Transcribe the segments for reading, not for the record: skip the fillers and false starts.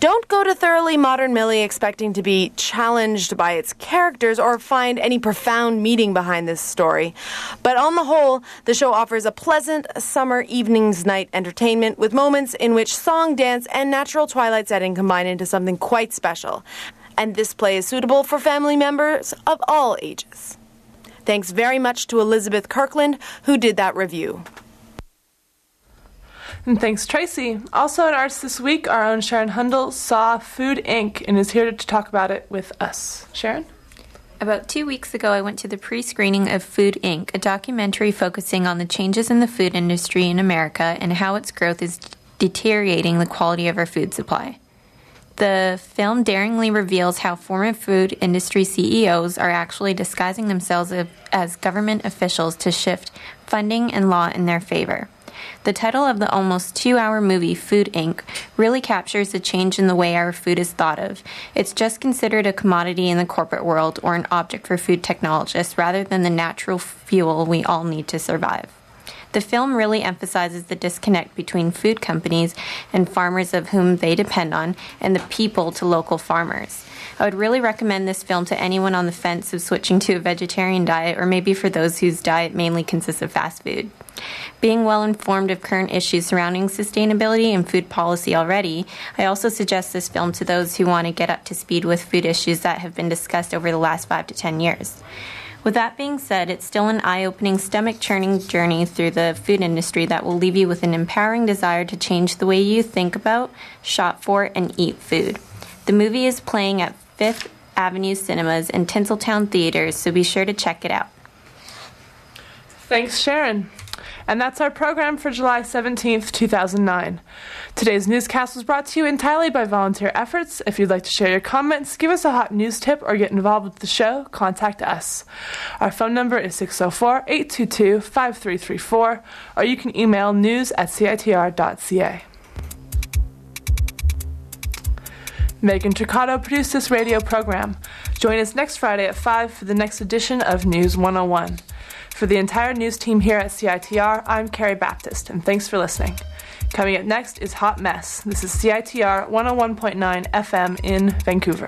Don't go to Thoroughly Modern Millie expecting to be challenged by its characters or find any profound meaning behind this story. But on the whole, the show offers a pleasant summer evening's night entertainment with moments in which song, dance, and natural twilight setting combine into something quite special. And this play is suitable for family members of all ages. Thanks very much to Elizabeth Kirkland, who did that review. And thanks, Tracy. Also in arts this week, our own Sharon Hundle saw Food Inc. and is here to talk about it with us. Sharon? About 2 weeks ago, I went to the pre-screening of Food Inc., a documentary focusing on the changes in the food industry in America and how its growth is deteriorating the quality of our food supply. The film daringly reveals how former food industry CEOs are actually disguising themselves as government officials to shift funding and law in their favor. The title of the almost 2-hour movie, Food Inc., really captures the change in the way our food is thought of. It's just considered a commodity in the corporate world or an object for food technologists rather than the natural fuel we all need to survive. The film really emphasizes the disconnect between food companies and farmers of whom they depend on and the people to local farmers. I would really recommend this film to anyone on the fence of switching to a vegetarian diet or maybe for those whose diet mainly consists of fast food. Being well informed of current issues surrounding sustainability and food policy already, I also suggest this film to those who want to get up to speed with food issues that have been discussed over the last 5 to 10 years. With that being said, it's still an eye-opening, stomach-churning journey through the food industry that will leave you with an empowering desire to change the way you think about, shop for, and eat food. The movie is playing at Fifth Avenue Cinemas and Tinseltown Theaters, so be sure to check it out. Thanks, Sharon. And that's our program for July 17th, 2009. Today's newscast was brought to you entirely by volunteer efforts. If you'd like to share your comments, give us a hot news tip, or get involved with the show, contact us. Our phone number is 604-822-5334, or you can email news@citr.ca. Megan Tricato produced this radio program. Join us next Friday at 5 for the next edition of News 101. For the entire news team here at CITR, I'm Carrie Baptist, and thanks for listening. Coming up next is Hot Mess. This is CITR 101.9 FM in Vancouver.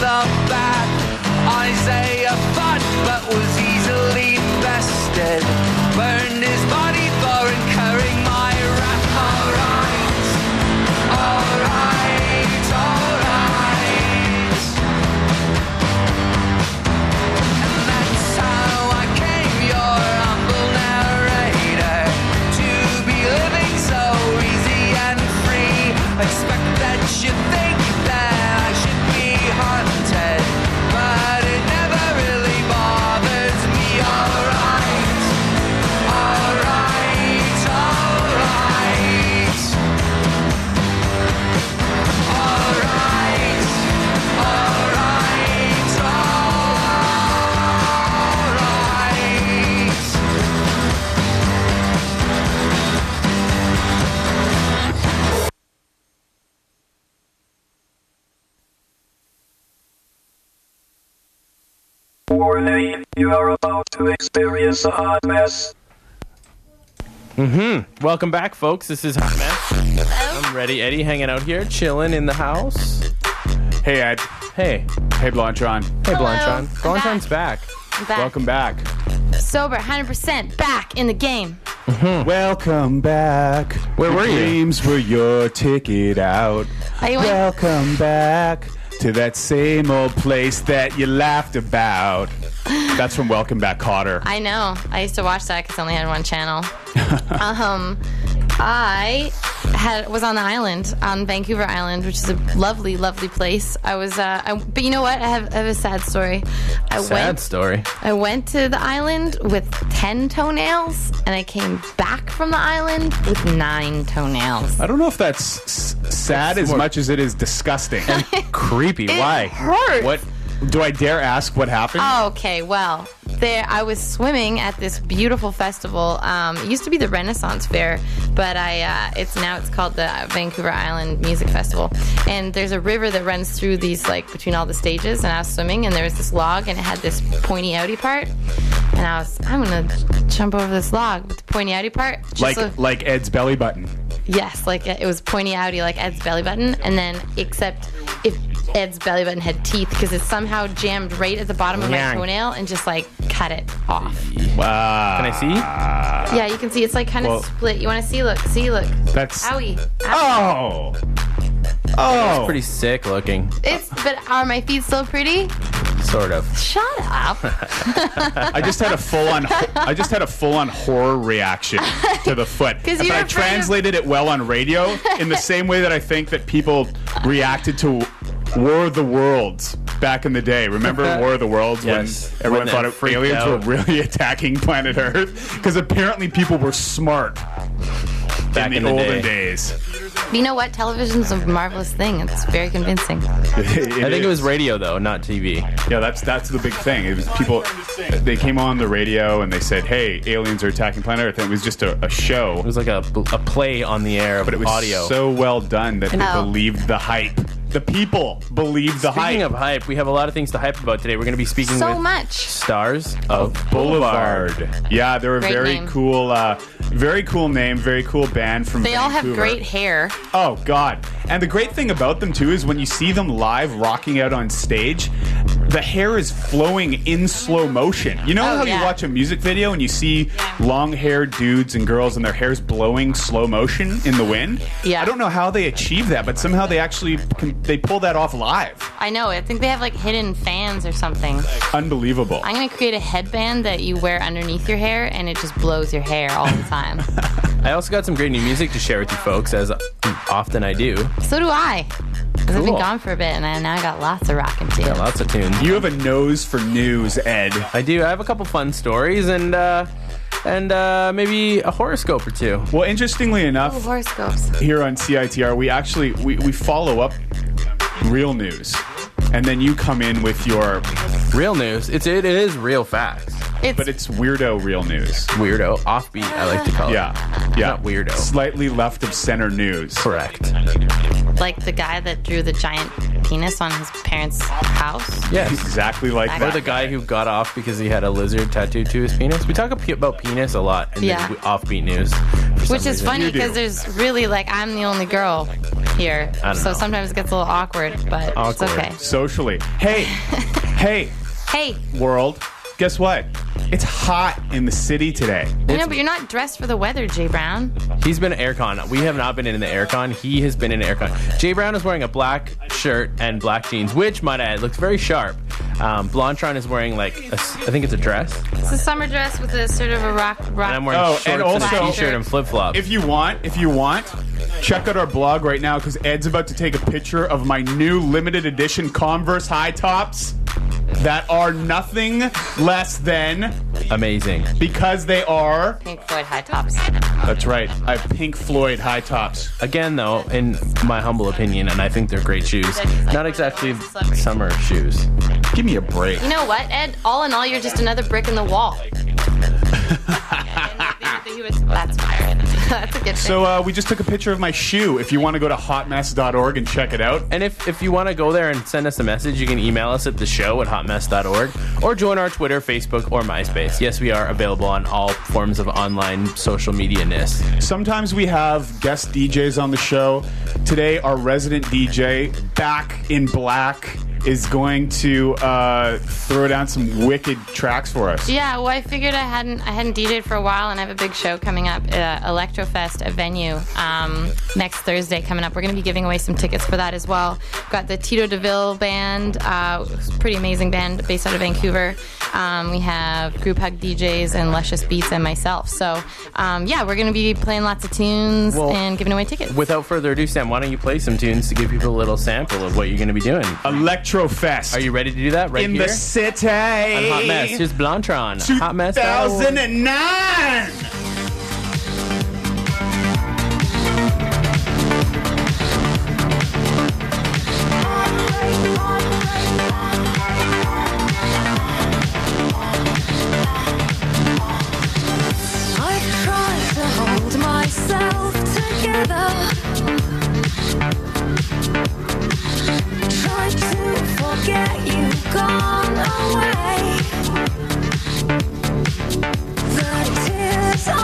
the back. Isaiah fought but was easily bested. Burned his body for incurring my wrath. Alright, alright, alright. And that's how I came your humble narrator to be living so easy and free. Expect that you think that I should be haunted, but it never really bothers me. Alright, alright, alright. Alright, alright, alright. Warning, you are about to experience a hot mess. Welcome back, folks. This is Hot Mess. I'm Ready Eddie, hanging out here, chilling in the house. Hey, Ed. Hey. Hey, Blanchan. Hey, Hello. Blanchan. I'm Blanchan's back. I'm back. Welcome back. Sober, 100% back in the game. Welcome back. Where were you? Dreams were your ticket out. I went- Welcome back to that same old place that you laughed about. That's from Welcome Back, Cotter. I know. I used to watch that because I only had one channel. I was on the island, on Vancouver Island, which is a lovely, lovely place. I was, but you know what? I have a sad story. Sad story. I went to the island with 10 toenails, and I came back from the island with 9 toenails. I don't know if that's sad as more- much as it is disgusting. Creepy. Why? hurts. What? Do I dare ask what happened? Okay, well, I was swimming at this beautiful festival. It used to be the Renaissance Fair, but it's called the Vancouver Island Music Festival. And there's a river that runs through these, like, between all the stages. And I was swimming, and there was this log, and it had this pointy outy part. And I'm gonna jump over this log with the pointy outy part. Like Ed's belly button. Yes, like it was pointy outy like Ed's belly button, and then except if Ed's belly button had teeth, because it somehow jammed right at the bottom of my Yeah. toenail and just like cut it off. Wow. Can I see? Yeah, you can see it's like kind of Well- split. You want to see? Look, That's. Owie. Oh. Oh. Pretty sick looking. But are my feet still pretty? Sort of. Shut up. I just had a full on horror reaction to the foot. 'Cause But you're I afraid of- translated it well on radio in the same way that I think that people reacted to War of the Worlds back in the day. Remember War of the Worlds Yes. when everyone When thought they freaked aliens out. were really attacking planet Earth? Because apparently people were smart Back in the olden days. You know what? Television's a marvelous thing. It's very convincing. I think it was radio, though, not TV. Yeah, that's the big thing. It was people. They came on the radio and they said, "Hey, aliens are attacking planet Earth." And it was just a show. It was like a play on the air of But it was audio. so well done that they Oh. believed the hype. The people believed the Speaking hype. of hype, we have a lot of things to hype about today. We're going to be speaking So with much. stars of Boulevard. Yeah, they're a Great very name. very cool name, very cool band from They all have Vancouver. great hair. Oh, God. And the great thing about them, too, is when you see them live rocking out on stage, the hair is flowing in slow motion. You know Oh, how yeah. you watch a music video and you see long-haired dudes and girls and their hair's blowing slow motion in the wind? Yeah. I don't know how they achieve that, but somehow they actually they pull that off live. I know. I think they have like hidden fans or something. Unbelievable. I'm going to create a headband that you wear underneath your hair, and it just blows your hair all the time. I also got some great new music to share with you folks, as often I do. So do I. Because I've been Cool. gone for a bit, and now I got lots of rockin' tunes. Got lots of tunes. You have a nose for news, Ed. I do. I have a couple fun stories and maybe a horoscope or two. Well, interestingly enough, Oh, horoscopes. here on CITR, we actually we follow up real news, and then you come in with your, Real news. It is real facts. but it's weirdo real news. Weirdo, offbeat. I like to call it. Yeah, Not weirdo. Slightly left of center news. Correct. Like the guy that drew the giant penis on his parents' house. Yes. Exactly like Or Or that. the guy who got off because he had a lizard tattooed to his penis. We talk about penis a lot in Yeah. the offbeat news. Which is funny You do. because there's really, like, I'm the only girl here. I don't So know. sometimes it gets a little awkward, but Awkward. it's okay. Socially. Hey, hey, Hey, world. Guess what? It's hot in the city today. I know, but you're not dressed for the weather, Jay Brown. He's been at aircon. We have not been in the aircon. He has been in aircon. Jay Brown is wearing a black shirt and black jeans, which, might I add, looks very sharp. Blondtron is wearing I think it's a dress. It's a summer dress with a sort of a rock. And I'm wearing Oh, shorts and and, also- a t-shirt and flip-flops. If you want, check out our blog right now because Ed's about to take a picture of my new limited edition Converse high tops that are nothing less than, Amazing. because they are, Pink Floyd high tops. that's right, I have Pink Floyd high tops. Again, though, in my humble opinion, and I think they're great shoes, not exactly summer shoes. Give me a break. You know what, Ed? All in all, you're just another brick in the wall. That's fire. That's a good thing. So we just took a picture of my shoe. If you want to go to hotmess.org and check it out. And if you want to go there and send us a message, you can email us at theshow@hotmess.org or join our Twitter, Facebook, or MySpace. Yes, we are available on all forms of online social media-ness. Sometimes we have guest DJs on the show. Today, our resident DJ, Back in Black, is going to throw down some wicked tracks for us. Yeah, well, I figured I hadn't DJ'd for a while, and I have a big show coming up, Electrofest, a venue, next Thursday coming up. We're going to be giving away some tickets for that as well. We've got the Tito DeVille band, pretty amazing band based out of Vancouver. We have Group Hug DJs and Luscious Beats and myself. So, yeah, we're going to be playing lots of tunes and giving away tickets. Without further ado, Sam, why don't you play some tunes to give people a little sample of what you're going to be doing? Electrofest. Are you ready to do that right in here? the city? On Hot Mess. Here's Blondtron. Hot Mess. 2009. I've tried to hold myself together, tried to forget you, gone away. The tears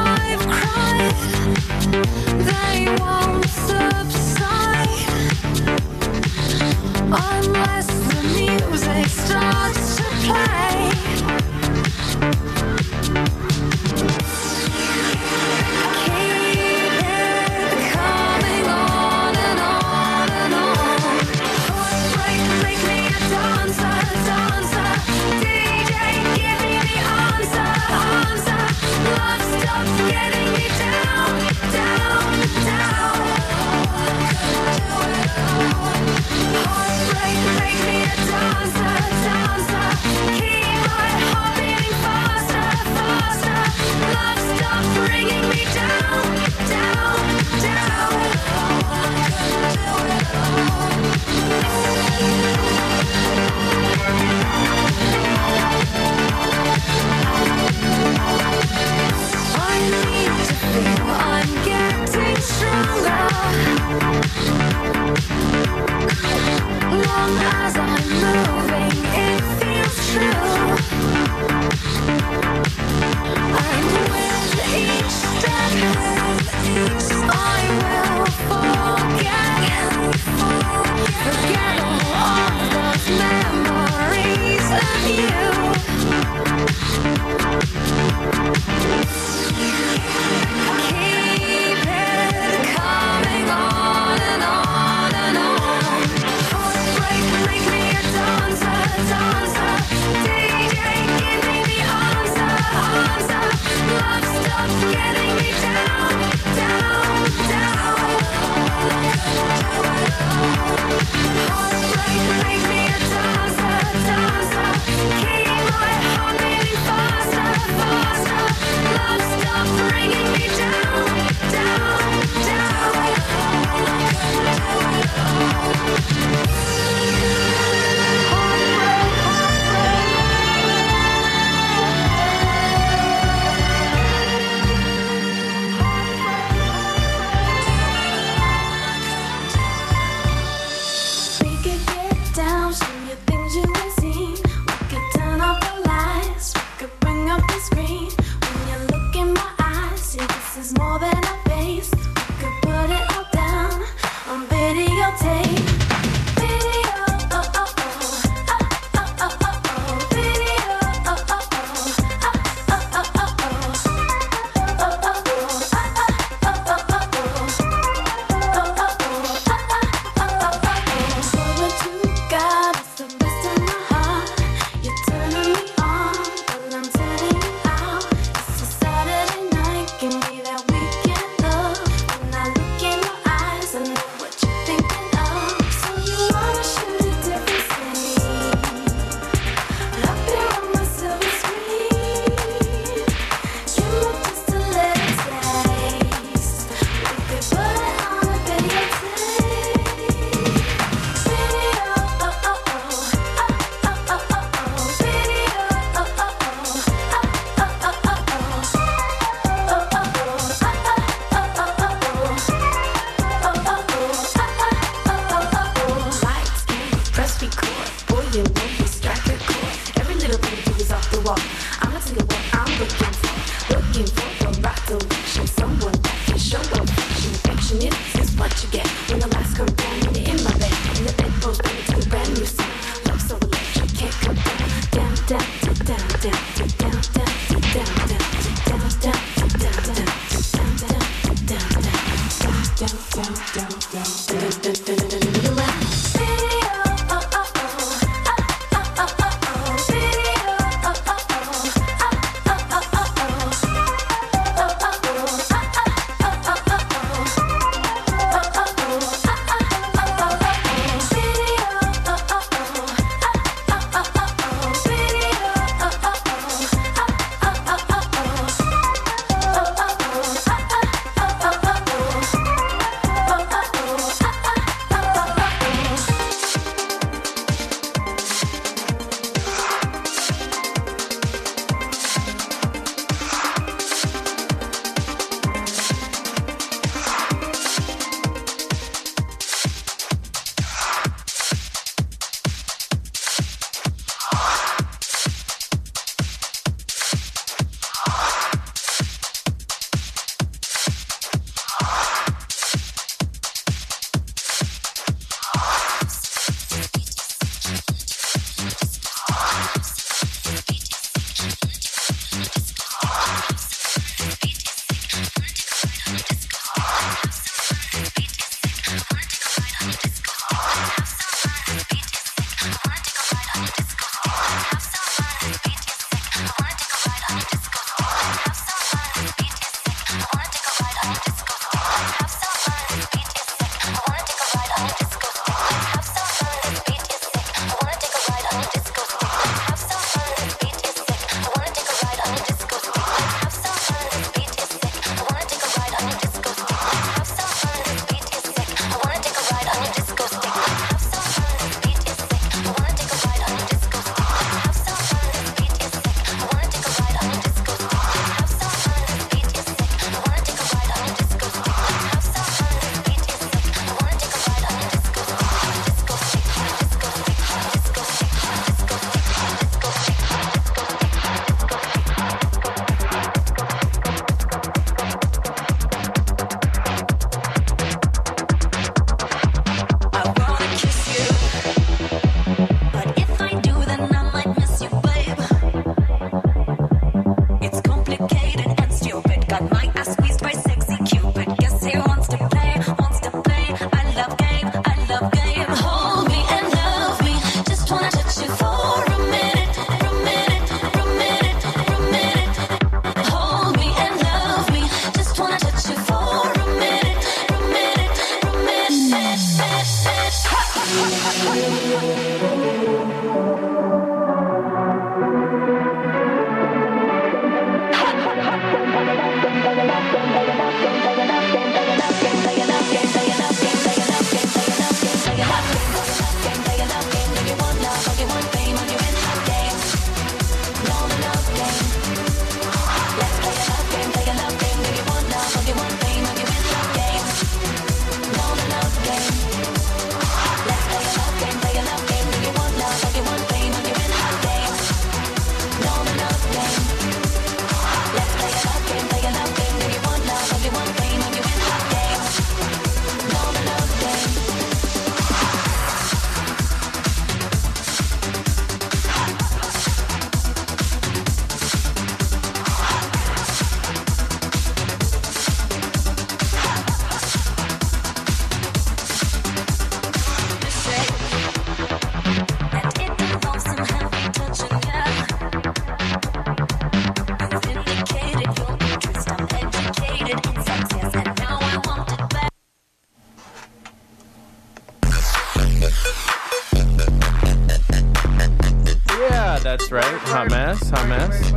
That's right. Hot mess. Hot mess.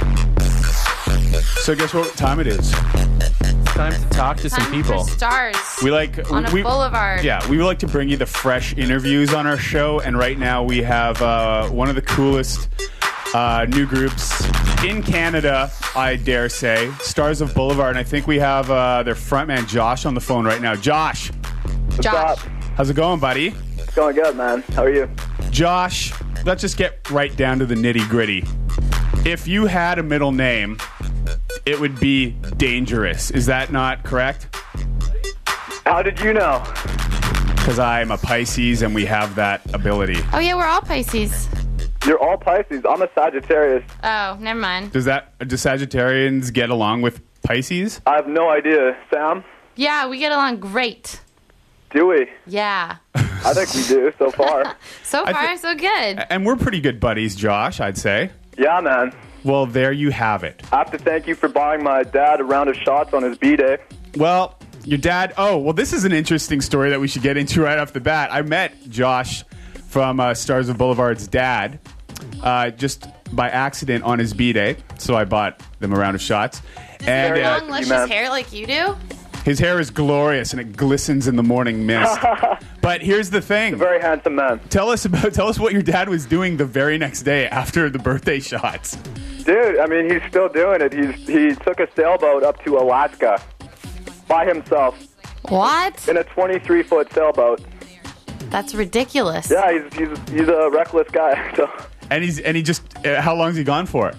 So guess what time it is? It's time to talk to some Time people. for stars. We like on a boulevard. Yeah, we would like to bring you the fresh interviews on our show, and right now we have one of the coolest new groups in Canada, I dare say, Stars of Boulevard, and I think we have their frontman Josh on the phone right now. Josh, Josh. up? how's it going, buddy? It's going good, man. How are you? Josh, let's just get right down to the nitty-gritty. If you had a middle name, it would be Dangerous. Is that not correct? How did you know? Because I'm a Pisces and we have that ability. Oh, yeah, we're all Pisces. You're all Pisces. I'm a Sagittarius. Oh, never mind. Do Sagittarians get along with Pisces? I have no idea. Sam? Yeah, we get along great. Do we? Yeah. I think we do so far. So far, so good. And we're pretty good buddies, Josh, I'd say. Yeah, man. Well, there you have it. I have to thank you for buying my dad a round of shots on his B-Day. Well, your dad... Oh, well, this is an interesting story that we should get into right off the bat. I met Josh from Stars of Boulevard's dad just by accident on his B-Day, so I bought them a round of shots. And Very long, luscious hair like you do? his hair is glorious and it glistens in the morning mist. But here's the thing. Very handsome man. Tell us what your dad was doing the very next day after the birthday shots. Dude, I mean, he's still doing it. He took a sailboat up to Alaska by himself. What? In a 23-foot sailboat. That's ridiculous. Yeah, he's a reckless guy. So. And he just how long's he gone for?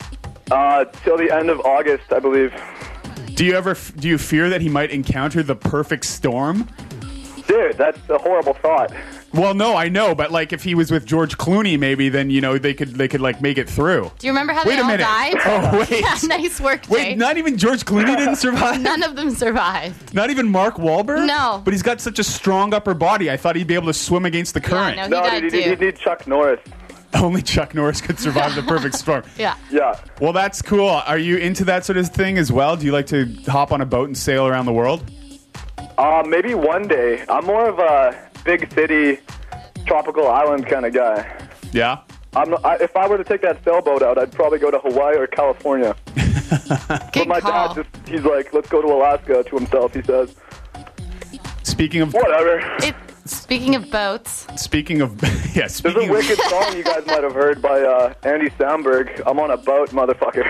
Till the end of August, I believe. Do you fear that he might encounter the perfect storm? Dude, that's a horrible thought. Well, no, I know, but like if he was with George Clooney, maybe then they could like make it through. Do you remember how they all died? Oh wait, yeah, nice work, Jay. Wait, not even George Clooney didn't survive. None of them survived. Not even Mark Wahlberg. No, but he's got such a strong upper body. I thought he'd be able to swim against the current. Yeah, no, he'd need Chuck Norris. Only Chuck Norris could survive the perfect storm. Yeah. Well, that's cool. Are you into that sort of thing as well? Do you like to hop on a boat and sail around the world? Maybe one day. I'm more of a big city, tropical island kind of guy. Yeah? If I were to take that sailboat out, I'd probably go to Hawaii or California. But my dad he's like, let's go to Alaska to himself, he says. Speaking of... Whatever. Speaking of boats. There's a wicked song you guys might have heard by Andy Samberg. I'm on a boat, motherfucker.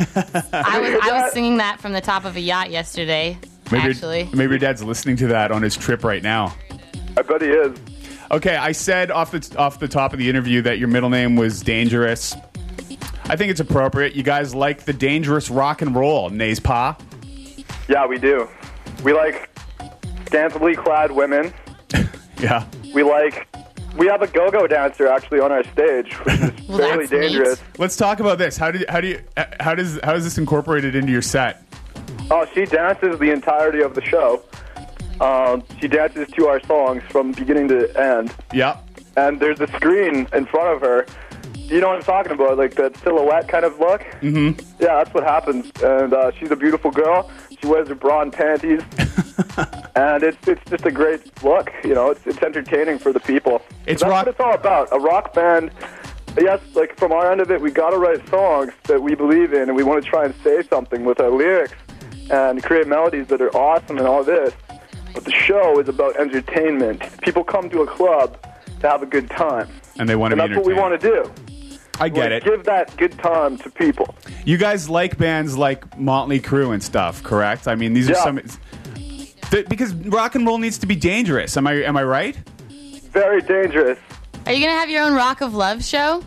I was singing that from the top of a yacht yesterday, actually. Maybe your dad's listening to that on his trip right now. I bet he is. Okay, I said off the top of the interview that your middle name was Dangerous. I think it's appropriate. You guys like the dangerous rock and roll, n'est-ce pas? Yeah, we do. We like scantily clad women. Yeah. We have a go-go dancer actually on our stage, which is fairly dangerous. Neat. Let's talk about this. How is this incorporated into your set? Oh, she dances the entirety of the show. She dances to our songs from beginning to end. Yeah. And there's a screen in front of her. You know what I'm talking about, like that silhouette kind of look? Mm-hmm. Yeah, that's what happens. And she's a beautiful girl. She wears her bra and panties. And it's just a great look. You know, it's entertaining for the people. That's what it's all about. A rock band, yes, like from our end of it, we got to write songs that we believe in, and we want to try and say something with our lyrics and create melodies that are awesome and all this. But the show is about entertainment. People come to a club to have a good time. And they want to be entertained. And that's what we want to do. I get it. Give that good time to people. You guys like bands like Motley Crue and stuff, correct? I mean, these are some... Because rock and roll needs to be dangerous. Am I right? Very dangerous. Are you going to have your own Rock of Love show?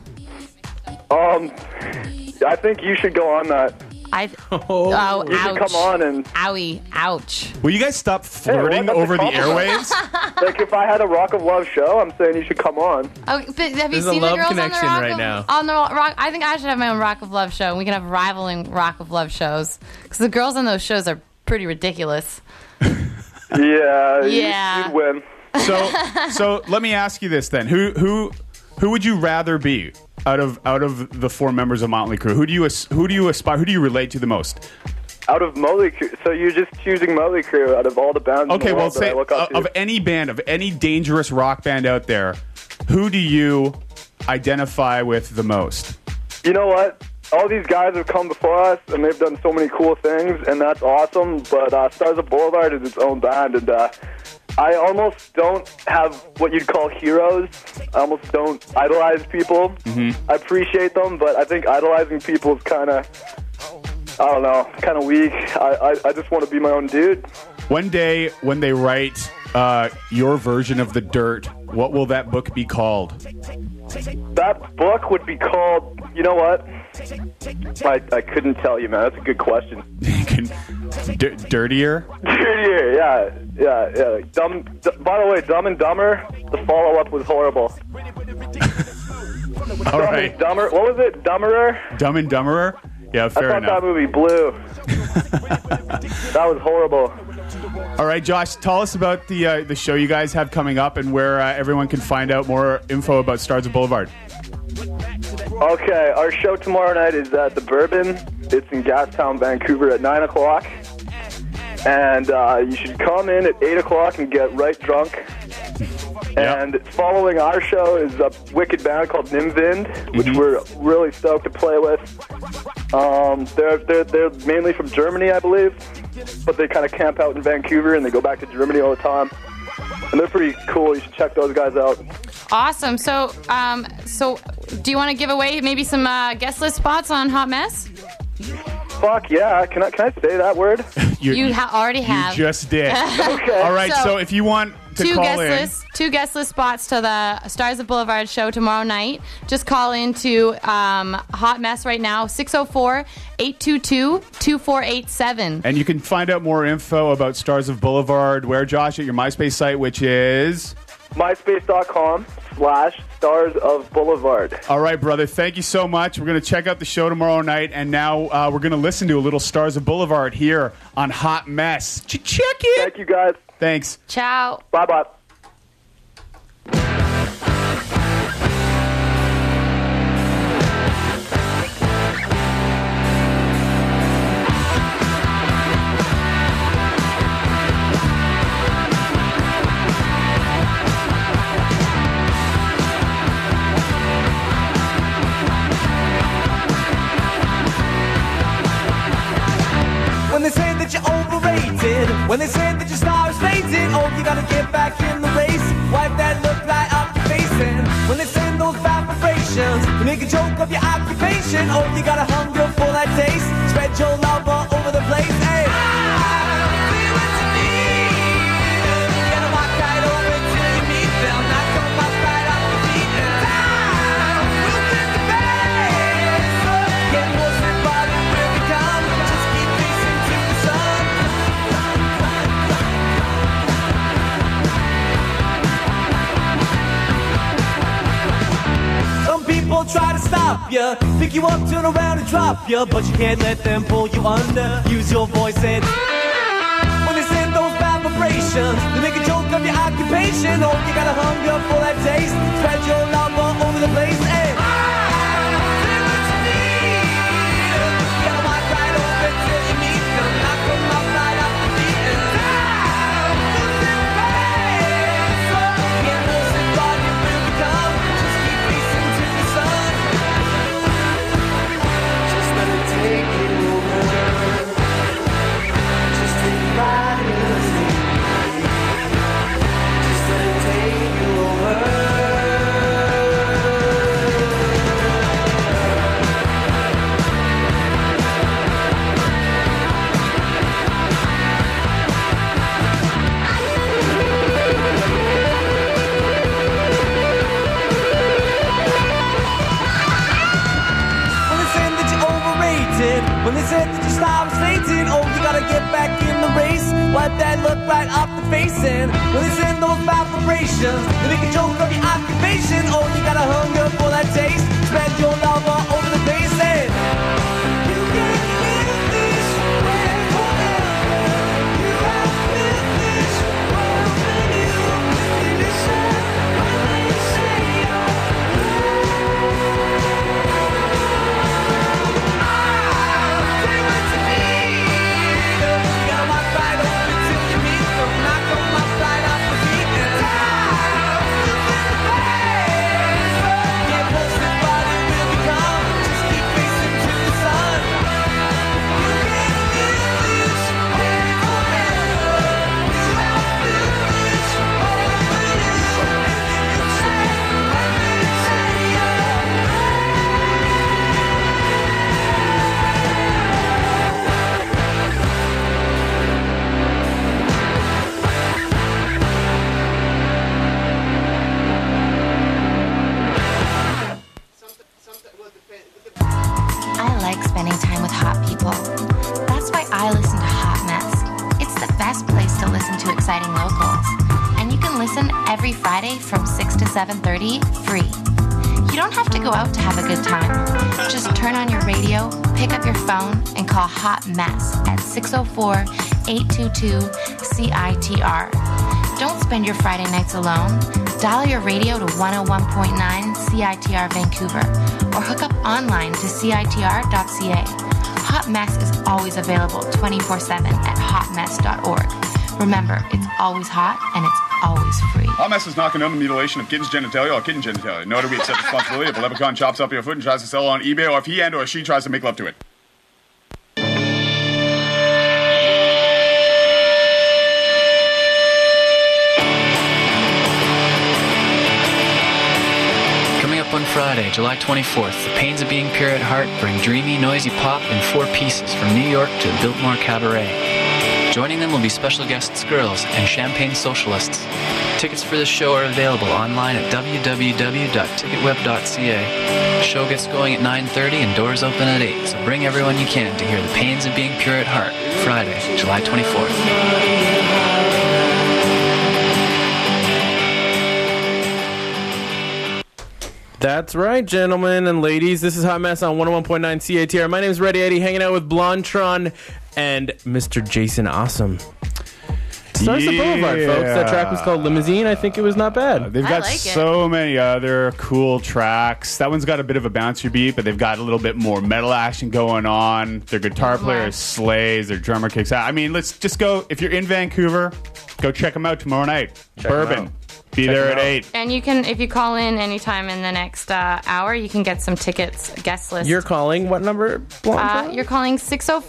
I think you should go on that. Ouch. You should come on and... Owie. Ouch. Will you guys stop flirting over the airwaves? Like, if I had a Rock of Love show, I'm saying you should come on. Oh, but have you There's seen a love the girls connection on the right now. On the rock, I think I should have my own Rock of Love show, and we can have rivaling Rock of Love shows. Because the girls on those shows are pretty ridiculous. Yeah. Yeah. You'd win. So let me ask you this then: Who would you rather be out of the four members of Motley Crue? Who do you aspire? Who do you relate to the most? Out of Motley Crue, so you're just choosing Motley Crue out of all the bands. Okay, in the well, world that I look up to. of any band, of any dangerous rock band out there, who do you identify with the most? You know what? All these guys have come before us, and they've done so many cool things, and that's awesome. But Stars of Boulevard is its own band, and I almost don't have what you'd call heroes. I almost don't idolize people. Mm-hmm. I appreciate them, but I think idolizing people is kind of, I don't know, kind of weak. I just want to be my own dude. One day, when they write your version of The Dirt, what will that book be called? That book would be called, you know what? I couldn't tell you, man. That's a good question. Dirtier? Dirtier, yeah. By the way, Dumb and Dumber, the follow-up was horrible. All right. Dumber. What was it? Dumberer? Dumb and Dumberer? Yeah, fair I thought enough. that movie blew. That was horrible. All right, Josh, tell us about the show you guys have coming up and where everyone can find out more info about Stars of Boulevard. Okay, our show tomorrow night is at the Bourbon. It's in Gastown, Vancouver at 9 o'clock. And you should come in at 8 o'clock and get right drunk. And following our show is a wicked band called Nimvind, which we're really stoked to play with. They're mainly from Germany, I believe, but they kind of camp out in Vancouver and they go back to Germany all the time. And they're pretty cool. You should check those guys out. Awesome. So do you want to give away maybe some guest list spots on Hot Mess? Fuck yeah! Can I say that word? You already have. You just did. Okay. All right. So if you want to call in, two guest list spots to the Stars of Boulevard show tomorrow night. Just call in to Hot Mess right now, 604-822-2487. and you can find out more info about Stars of Boulevard. Where, Josh? At your MySpace site, which is MySpace.com/Stars of Boulevard. All right, brother. Thank you so much. We're going to check out the show tomorrow night, and now we're going to listen to a little Stars of Boulevard here on Hot Mess. Check it. Thank you, guys. Thanks. Ciao. Bye-bye. When they say that you're overrated, when they say that your star is fading, oh, you gotta get back in the race, wipe that look right off your face. And when they send those bad vibrations, you make a joke of your occupation, oh, you got a hunger for that taste, spread your love all over the place. Hey, feel what you need, you gotta walk right over till you meet them, knock them up right off your feet. Time will fit the base, get more than body will become, just keep facing to the sun. Some people try to stop you, pick you up, turn around and drop you, but you can't let them pull you under. Use your voice and when they send those bad vibrations, they make a joke of your occupation. Oh, you got a hunger for that taste, spread your love all over the place. Hey, feel what you need, you gotta walk right over till you meet them, knock them up right off the feet. And time will fit the race, get more than what you will become, just keep facing to the sun. Just let it take you over, just take a ride in the sea, just let it take you over. When they say that you're overrated, when they say that your style is fainting, oh, you gotta get back in the race, wipe that look right off the face. And when they send those bad vibrations, they make a joke of your occupation, oh, you got a hunger for that taste, spread your love all over the place. And you can live this way forever, you outlive this world, and you listen when they say I like spending time with hot people. That's why I listen to Hot Mess. It's the best place to listen to exciting locals. And you can listen every Friday from 6 to 7:30 free. You don't have to go out to have a good time. Just turn on your radio, pick up your phone, and call Hot Mess at 604-822-CITR. Don't spend your Friday nights alone. Dial your radio to 101.9 CITR Vancouver or hook up online to CITR.ca. Hot Mess is always available 24/7 at hotmess.org. Remember, it's always hot and it's always free. Hot Mess is not condone the mutilation of kittens' genitalia or kitten genitalia. Nor do we accept responsibility if a leprechaun chops up your foot and tries to sell it on eBay, or if he and or she tries to make love to it. Coming up on Friday, July 24th, the Pains of Being Pure at Heart bring dreamy, noisy pop in 4 pieces from New York to Biltmore Cabaret. Joining them will be special guests Girls and Champagne Socialists. Tickets for this show are available online at www.ticketweb.ca. The show gets going at 9:30 and doors open at 8, so bring everyone you can to hear the Pains of Being Pure at Heart, Friday, July 24th. That's right, gentlemen and ladies. This is Hot Mess on 101.9 CITR. My name is Reddy Eddie, hanging out with Blondtron and Mr. Jason Awesome. Stars of Boulevard, folks. That track was called Limousine. I think it was not bad. They've got so many other cool tracks. That one's got a bit of a bouncy beat, but they've got a little bit more metal action going on. Their guitar player slays. Their drummer kicks out. I mean, let's just go. If you're in Vancouver, go check them out tomorrow night. Bourbon. Be there at 8. And you can, if you call in anytime in the next hour, you can get some tickets, guest list. You're calling what number? You're calling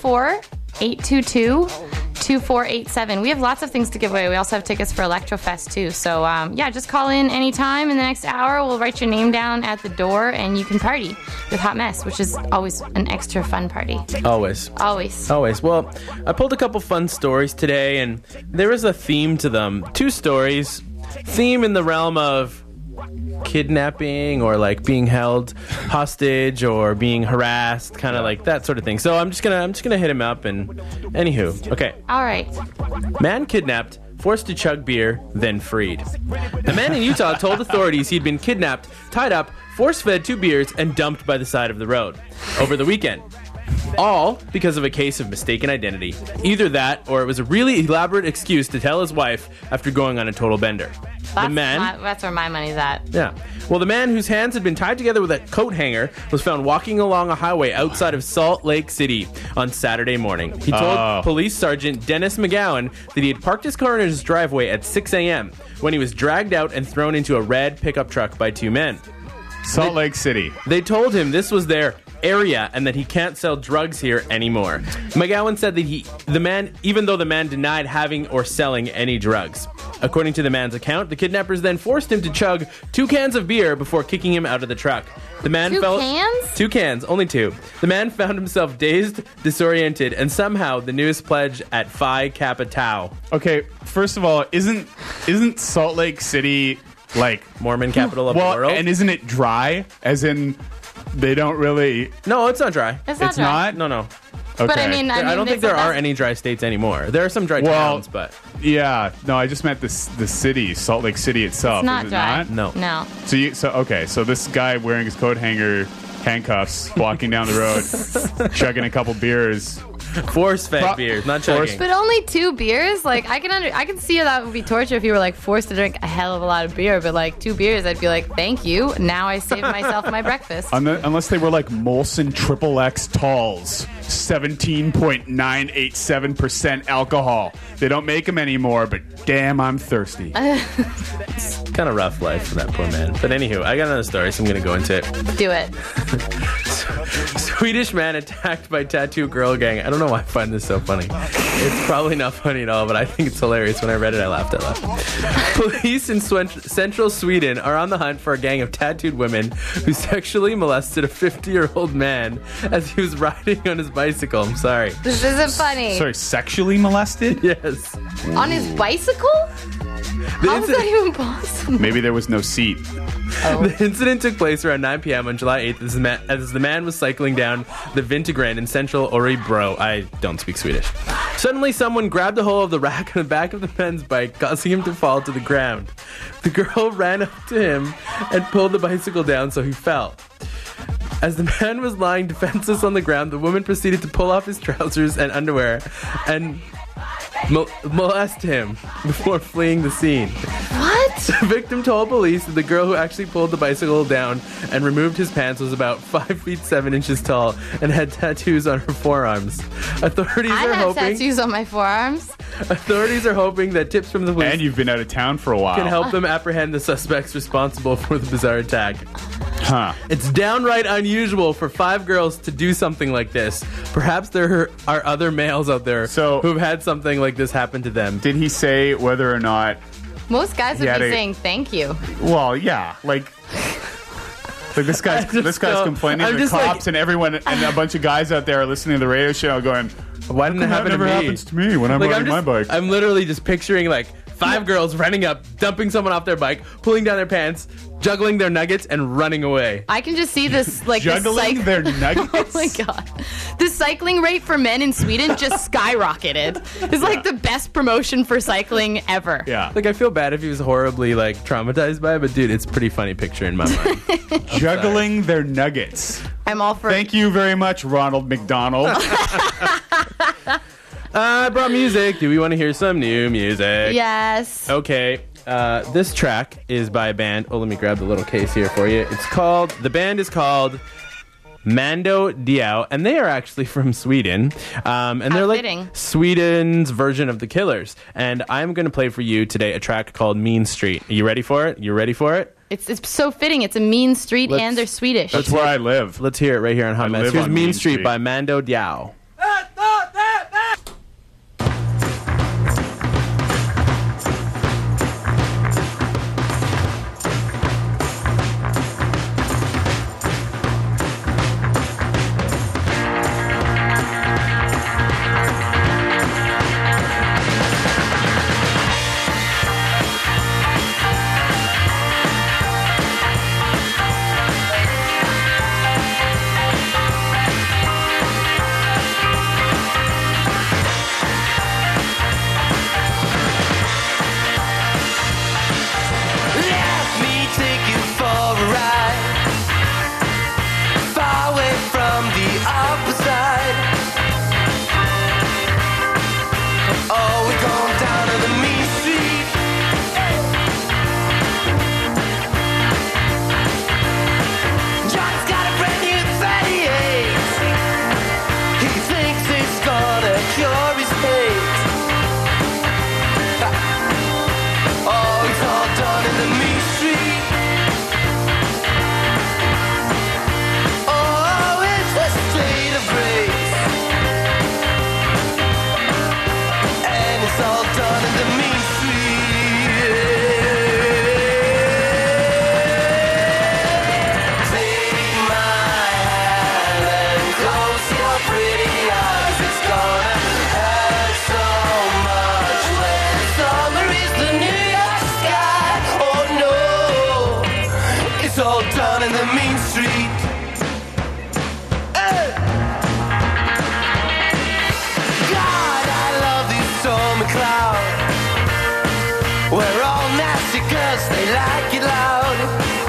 604-822-2487. We have lots of things to give away. We also have tickets for Electrofest, too. So, yeah, just call in anytime in the next hour. We'll write your name down at the door, and you can party with Hot Mess, which is always an extra fun party. Always. Well, I pulled a couple fun stories today, and there is a theme to them. 2 stories. Theme in the realm of kidnapping or like being held hostage or being harassed, kind of like that sort of thing. So I'm just gonna hit him up and anywho. Okay. All right. Man kidnapped, forced to chug beer, then freed. A man in Utah told authorities he'd been kidnapped, tied up, force-fed 2 beers, and dumped by the side of the road over the weekend. All because of a case of mistaken identity. Either that, or it was a really elaborate excuse to tell his wife after going on a total bender. That's where my money's at. Yeah. Well, the man whose hands had been tied together with a coat hanger was found walking along a highway outside of Salt Lake City on Saturday morning. He told Police Sergeant Dennis McGowan that he had parked his car in his driveway at 6 a.m. when he was dragged out and thrown into a red pickup truck by 2 men. Salt Lake City. They told him this was their area and that he can't sell drugs here anymore. McGowan said that even though the man denied having or selling any drugs. According to the man's account, the kidnappers then forced him to chug 2 cans of beer before kicking him out of the truck. The man 2 cans? 2 cans, only 2. The man found himself dazed, disoriented, and somehow the newest pledge at Phi Kappa Tau. Okay, first of all, isn't Salt Lake City like Mormon capital of the world? And isn't it dry? As in, they don't really. No, it's not dry. It's not dry. No. Okay. But I mean, I don't think there are any dry states anymore. There are some dry towns, but yeah, no, I just meant the city, Salt Lake City itself. It's not Is it dry. No. So this guy wearing his coat hanger, handcuffs, walking down the road, chugging a couple beers. Force-fed beers, not chugging. But only 2 beers? Like, I can see how that would be torture if you were, like, forced to drink a hell of a lot of beer. But, like, 2 beers, I'd be like, thank you. Now I saved myself my breakfast. Unless they were, like, Molson XXX Talls. 17.987% alcohol. They don't make them anymore, but damn, I'm thirsty. It's kind of rough life for that poor man. But anywho, I got another story, so I'm going to go into it. Do it. Swedish man attacked by tattoo girl gang. I don't know why I find this so funny. It's probably not funny at all, but I think it's hilarious. When I read it, I laughed out loud. Police in central Sweden are on the hunt for a gang of tattooed women who sexually molested a 50-year-old man as he was riding on his bicycle. I'm sorry. This isn't funny. Sorry, sexually molested? Yes. On his bicycle? How is that even possible? Maybe there was no seat. The incident took place around 9 p.m. on July 8th as the man was cycling down the Vintegren in central Örebro. I don't speak Swedish. Suddenly, someone grabbed a hold of the rack on the back of the man's bike, causing him to fall to the ground. The girl ran up to him and pulled the bicycle down so he fell. As the man was lying defenseless on the ground, the woman proceeded to pull off his trousers and underwear and molest him before fleeing the scene. What? The victim told police that the girl who actually pulled the bicycle down and removed his pants was about 5 feet 7 inches tall and had tattoos on her forearms. Authorities I are have hoping tattoos on my forearms. Authorities are hoping that tips from the police And you've been out of town for a while. can help them apprehend the suspects responsible for the bizarre attack. Huh. It's downright unusual for 5 girls to do something like this. Perhaps there are other males out there who've had something like this happen to them. Did he say whether or not... Most guys would Yeah, be they- saying thank you. Well, yeah, like this guy's complaining I'm to the just cops like- and everyone and a bunch of guys out there are listening to the radio show going, Why didn't it happen to never me? happens to me when I'm riding my bike? I'm literally just picturing like 5 girls running up, dumping someone off their bike, pulling down their pants, juggling their nuggets, and running away. I can just see this like Juggling their Oh nuggets? my god. The cycling rate for men in Sweden just skyrocketed. It's like the best promotion for cycling ever. Yeah. Like I feel bad if he was horribly like traumatized by it, but dude, it's a pretty funny picture in my mind. Juggling their nuggets. I'm all for Thank you very much, Ronald McDonald. I brought music. Do we want to hear some new music? Yes. Okay. This track is by a band. Oh, let me grab the little case here for you. The band is called Mando Diao, and they are actually from Sweden. And they're fitting. like Sweden's version of the Killers. And I'm going to play for you today a track called Mean Street. Are you ready for it? You ready for it? It's so fitting. It's a mean street Let's- and they're Swedish. That's where I live. Let's hear it right here on Hot I Mess. live Here's on Mean Mean Street Street. by Mando Diao. Let me take you for a ride, far away from the opposite. Oh, we're going down to the mean street. John's got a brand new 38. He thinks it's gonna cure his hate. Oh, it's all done in the mean street. Oh, it's a state of grace. And it's all done in the mean street. Take my hand and close your pretty eyes. It's gonna hurt so much when summer is the New York sky. Oh no, it's all done in the mean street. Hey! God, I love these summer clouds. We're all nasty 'cause they like it loud.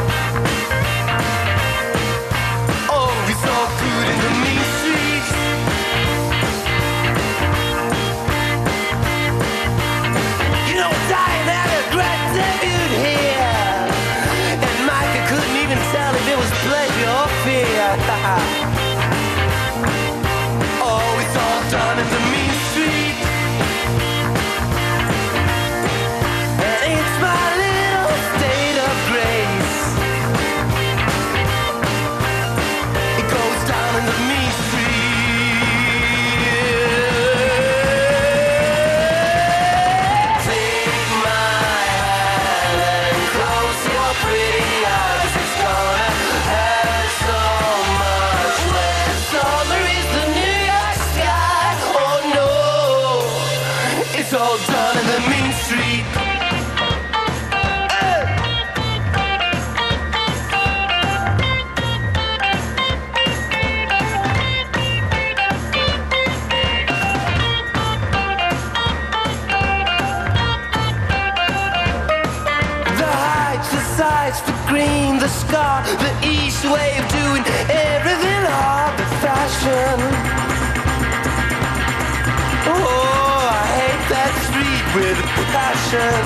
Oh, it's all good in the mean streets. You know, Diane had a great debut here, and Micah couldn't even tell if it was pleasure or fear. Oh, it's all done in the mean street. And it's my little state of grace. It goes down in the mean street. Take my hand and close your pretty eyes. It's gonna hurt so much when summer is the New York sky. Oh no, it's all done in the mean street. Hey! the scar, the East way of doing everything hard but fashion. Oh, I hate that street with passion.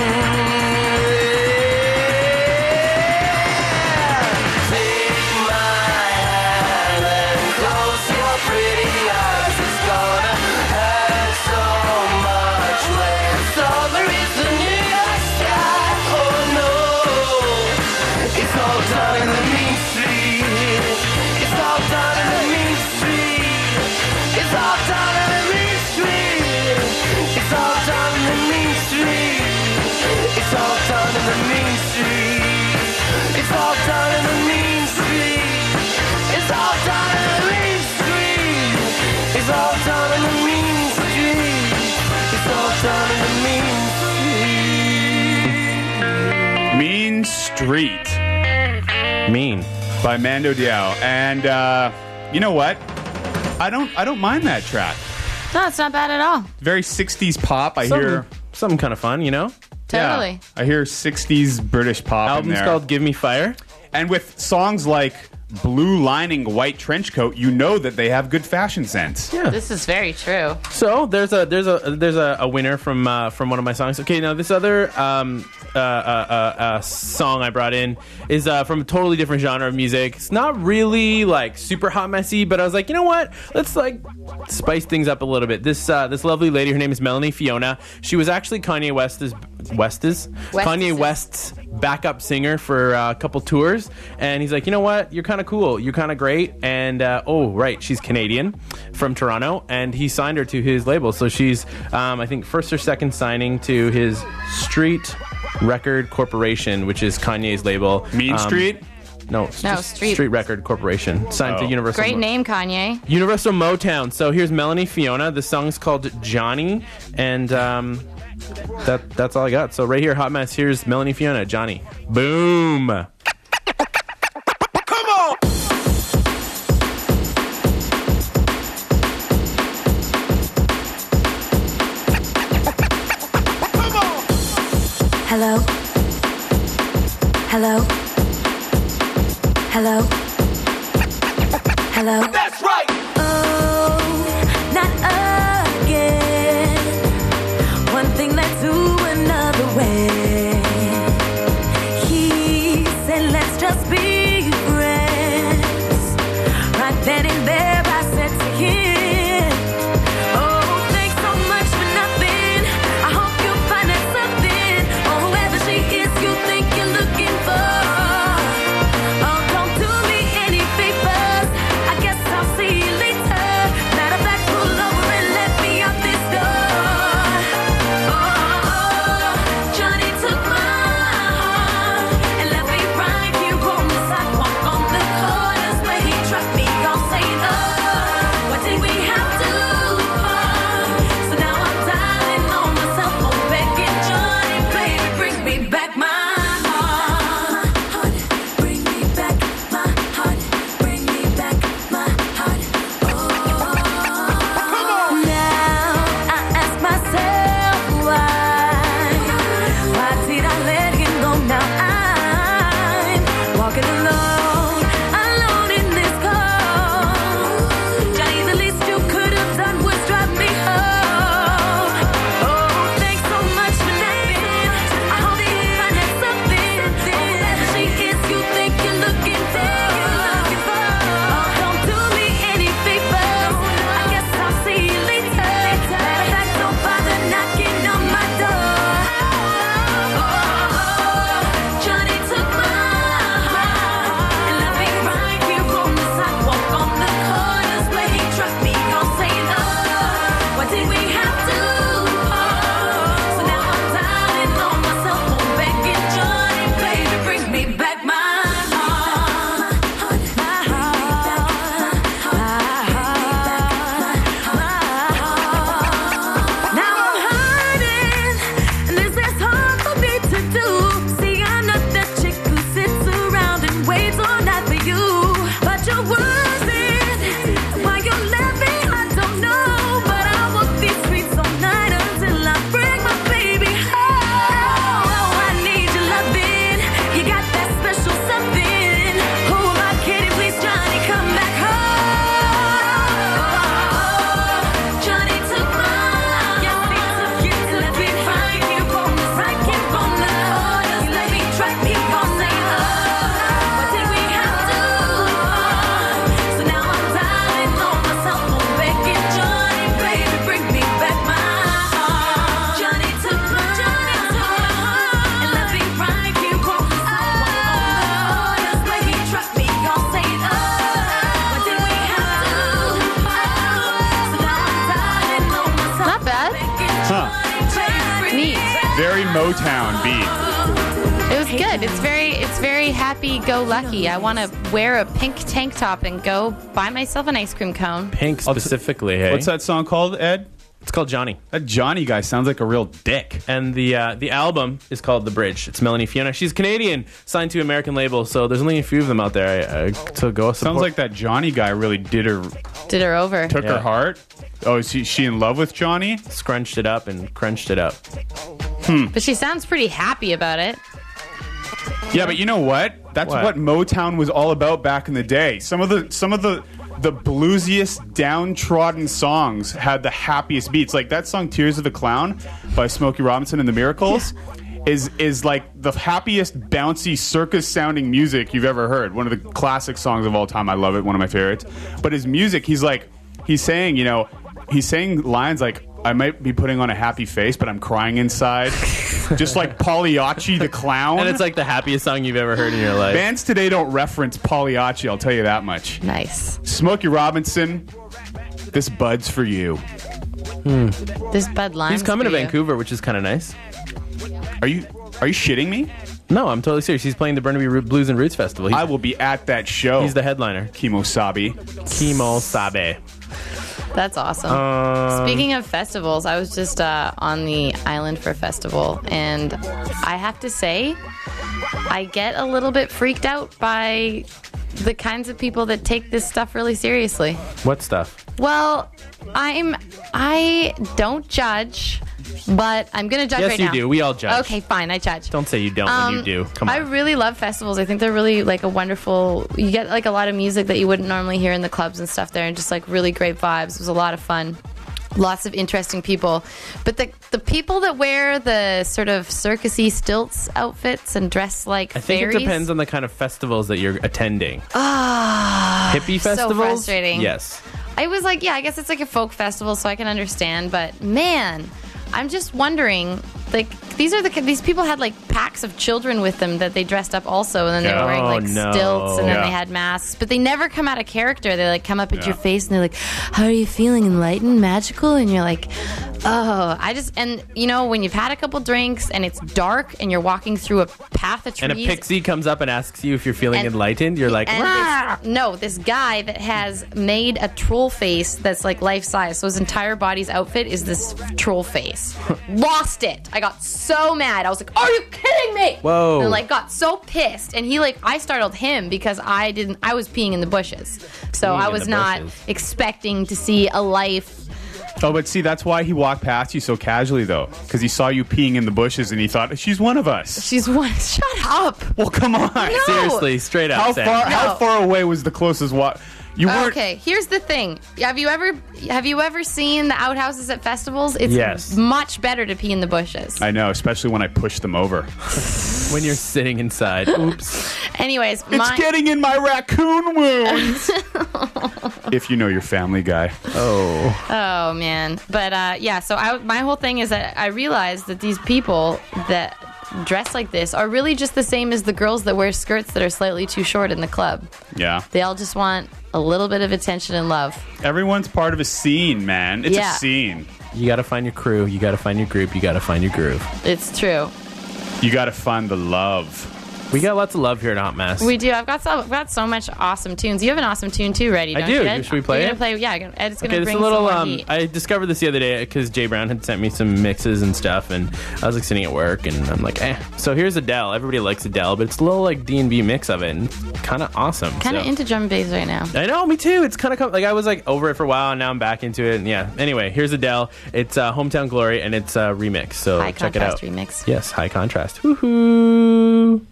Take my hand and close your pretty eyes. It's gonna have so much weight. Summer is the New York sky. Oh no, it's all done in the mean street. It's all done in the mean street. It's all done in the mean street. It's all done in the mean street. It's all done in the mean street. It's all done in the mean street. It's all done in the mean street. It's all done in the mean street. It's all done in the mean street. Mean Street. Mean. By Mando Diao. And you know what? I don't mind that track. No, it's not bad at all. Very 60s pop. I hear something kind of fun, you know? Totally. Yeah, I hear 60s British pop in Album's there. called Give Me Fire. And with songs like Blue Lining White Trench Coat, you know that they have good fashion sense. Yeah. This is very true. So there's a winner from one of my songs. Okay, now this other song I brought in is from a totally different genre of music. It's not really like super hot messy, but I was like, you know what? Let's like spice things up a little bit. This lovely lady, her name is Melanie Fiona. She was actually Kanye West's backup singer for a couple tours, and he's like, you know what? You're kind of cool. You're kind of great. And oh, right, she's Canadian from Toronto, and he signed her to his label. So she's, I think, first or second signing to his Street Record Corporation, which is Kanye's label. Mean Street? No, Street Record Corporation. Signed to Universal. Great name, Kanye. Universal Motown. So here's Melanie Fiona. The song's called Johnny, and that's all I got. So right here, Hot Mess. Here's Melanie Fiona, Johnny. Boom. Come on! Hello? Hello? Hello? Hello? That's right! Oh, not again. One thing led to another way. He said, let's just be friends. Right then and there, I said to him, oh, thanks so much for nothing. I hope you'll find out something. Or whoever she is you think you're looking for. Oh, don't do me any favors. I guess I'll see you later. Very Motown beat. It was good. It's very happy-go-lucky. I want to wear a pink tank top and go buy myself an ice cream cone. Pink specifically, hey? What's that song called, Ed? It's called Johnny. That Johnny guy sounds like a real dick. And the album is called The Bridge. It's Melanie Fiona. She's Canadian, signed to an American label, so there's only a few of them out there to go support. Sounds like that Johnny guy really did her over. Took her heart. Oh, is she in love with Johnny? Scrunched it up and crunched it up. But she sounds pretty happy about it. Yeah, but you know what? That's what Motown was all about back in the day. Some of the bluesiest, downtrodden songs had the happiest beats. Like that song "Tears of the Clown" by Smokey Robinson and the Miracles is like the happiest, bouncy, circus-sounding music you've ever heard. One of the classic songs of all time. I love it. One of my favorites. But his music, he's saying lines like, I might be putting on a happy face, but I'm crying inside. Just like Pagliacci the Clown. And it's like the happiest song you've ever heard in your life. Bands today don't reference Pagliacci, I'll tell you that much. Nice. Smokey Robinson, this bud's for you. This bud line. He's coming to Vancouver, which is kind of nice. Are you shitting me? No, I'm totally serious. He's playing the Burnaby Blues and Roots Festival. I will be at that show. He's the headliner. Kimosabe. That's awesome. Speaking of festivals, I was just on the island for a festival, and I have to say, I get a little bit freaked out by the kinds of people that take this stuff really seriously. What stuff? Well, I don't judge, but I'm going to judge right now. Yes, you do. We all judge. Okay, fine. I judge. Don't say you don't when you do. Come on. I really love festivals. I think they're really like a wonderful... You get like a lot of music that you wouldn't normally hear in the clubs and stuff there, and just like really great vibes. It was a lot of fun. Lots of interesting people. But the people that wear the sort of circusy stilts outfits and dress like I think fairies... it depends on the kind of festivals that you're attending. Hippie festivals? So frustrating. Yes. I was like, yeah, I guess it's like a folk festival, so I can understand. But man, I'm just wondering, like, these people had like packs of children with them that they dressed up also, and then they were wearing like stilts, and then they had masks, but they never come out of character. They like come up at your face, and they're like, "How are you feeling? Enlightened, magical?" And you're like, "Oh, and you know, when you've had a couple drinks and it's dark and you're walking through a path of trees, and a pixie comes up and asks you if you're feeling enlightened, you're like, this guy that has made a troll face that's like life size, so his entire body's outfit is this troll face. Lost it. I got so mad. I was like, "Are you kidding me?" Whoa. And like got so pissed, and I startled him because I was peeing in the bushes, so I was not expecting to see a life. Oh, but see, that's why he walked past you so casually, though, because he saw you peeing in the bushes, and he thought, she's one of us. She's one. Shut up. Well, come on. No. Seriously, straight up. How far away was the closest walk? You weren't. Okay, here's the thing. Have you ever seen the outhouses at festivals? It's much better to pee in the bushes. I know, especially when I push them over. When you're sitting inside. Oops. Anyways, it's getting in my raccoon wounds. If you know your Family Guy. Oh man. But yeah, so my whole thing is that I realized that these people that dress like this are really just the same as the girls that wear skirts that are slightly too short in the club. Yeah. They all just want a little bit of attention and love. Everyone's part of a scene, man. It's a scene. You got to find your crew. You got to find your group. You got to find your groove. It's true. You got to find the love. We got lots of love here at Hot Mess. We do. I've got so much awesome tunes. You have an awesome tune too ready, don't you? I do. Should we play it? Yeah, Ed's going to bring a little, some more heat. I discovered this the other day because Jay Brown had sent me some mixes and stuff, and I was like sitting at work, and I'm like, So here's Adele. Everybody likes Adele, but it's a little like D&B mix of it, and kind of awesome. Kind of into drum and bass right now. I know, me too. It's kind of like I was like over it for a while, and now I'm back into it. And yeah. Anyway, here's Adele. It's Hometown Glory, and it's a remix. So check it out. High contrast remix. Yes, high contrast. Woohoo!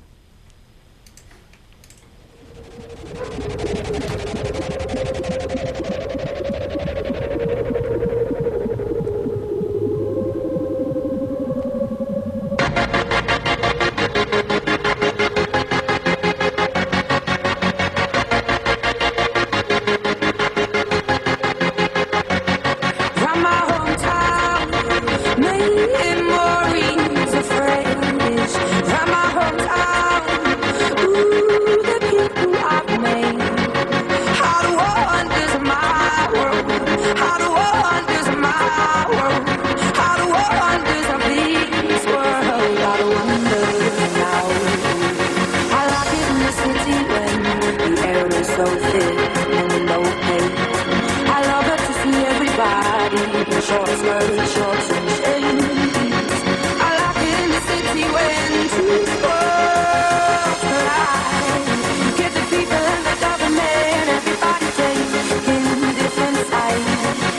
Memories of French. From my hometown. short skirts, shorts and shades. I like it in the city when two worlds collide. Get the people and the government, everybody taking different sides.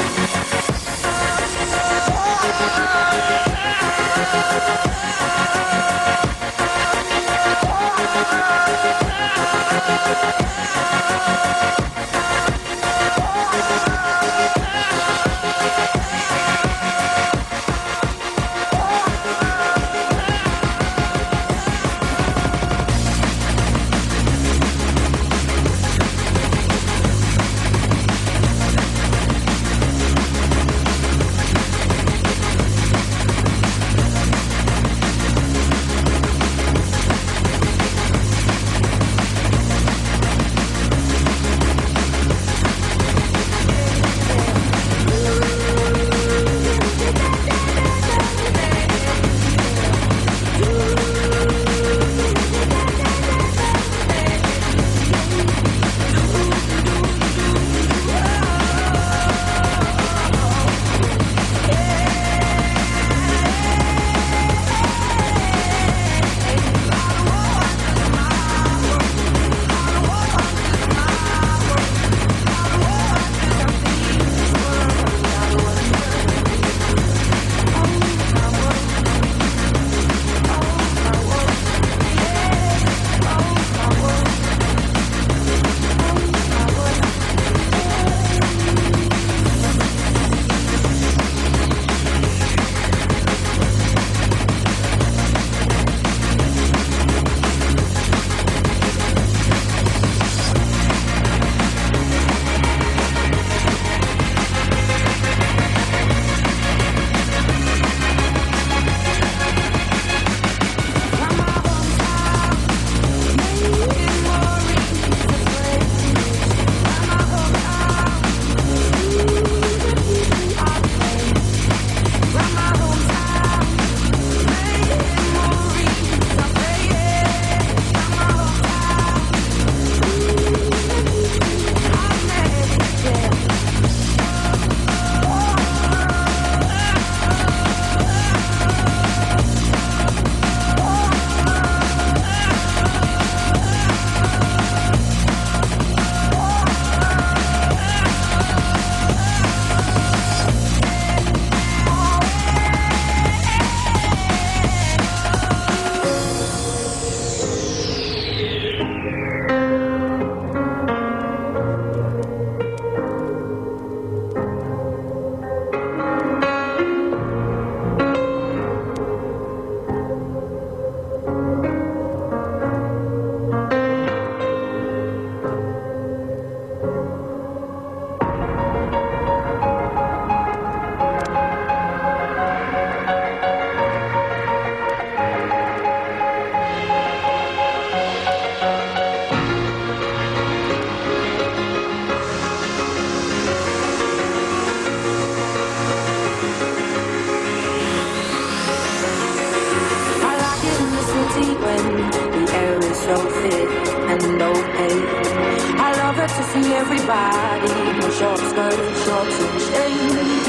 Everybody in short skirts, shorts and shades.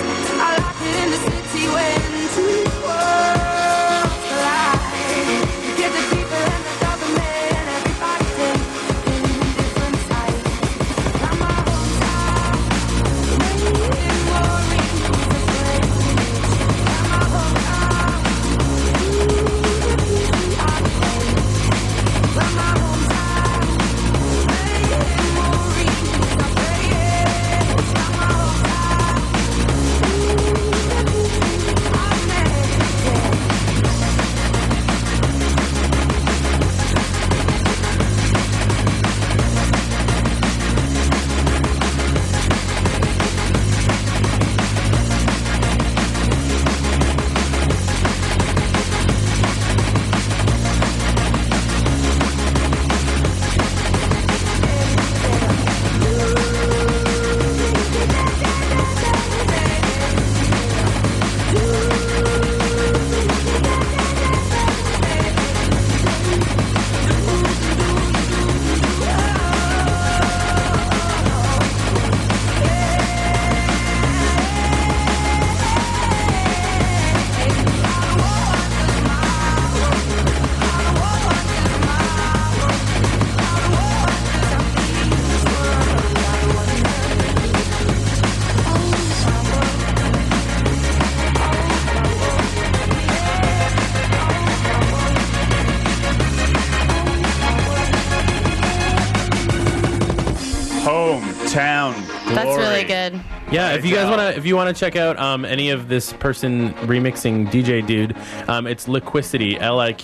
I like it in the city when two worlds collide. Get the people and the government, everybody taking different sides. From my hometown, in Maureen, from my hometown, from my hometown, in Maureen. Town. That's Glory. really good. Yeah, if you guys want to check out any of this person remixing DJ dude, it's Liquicity,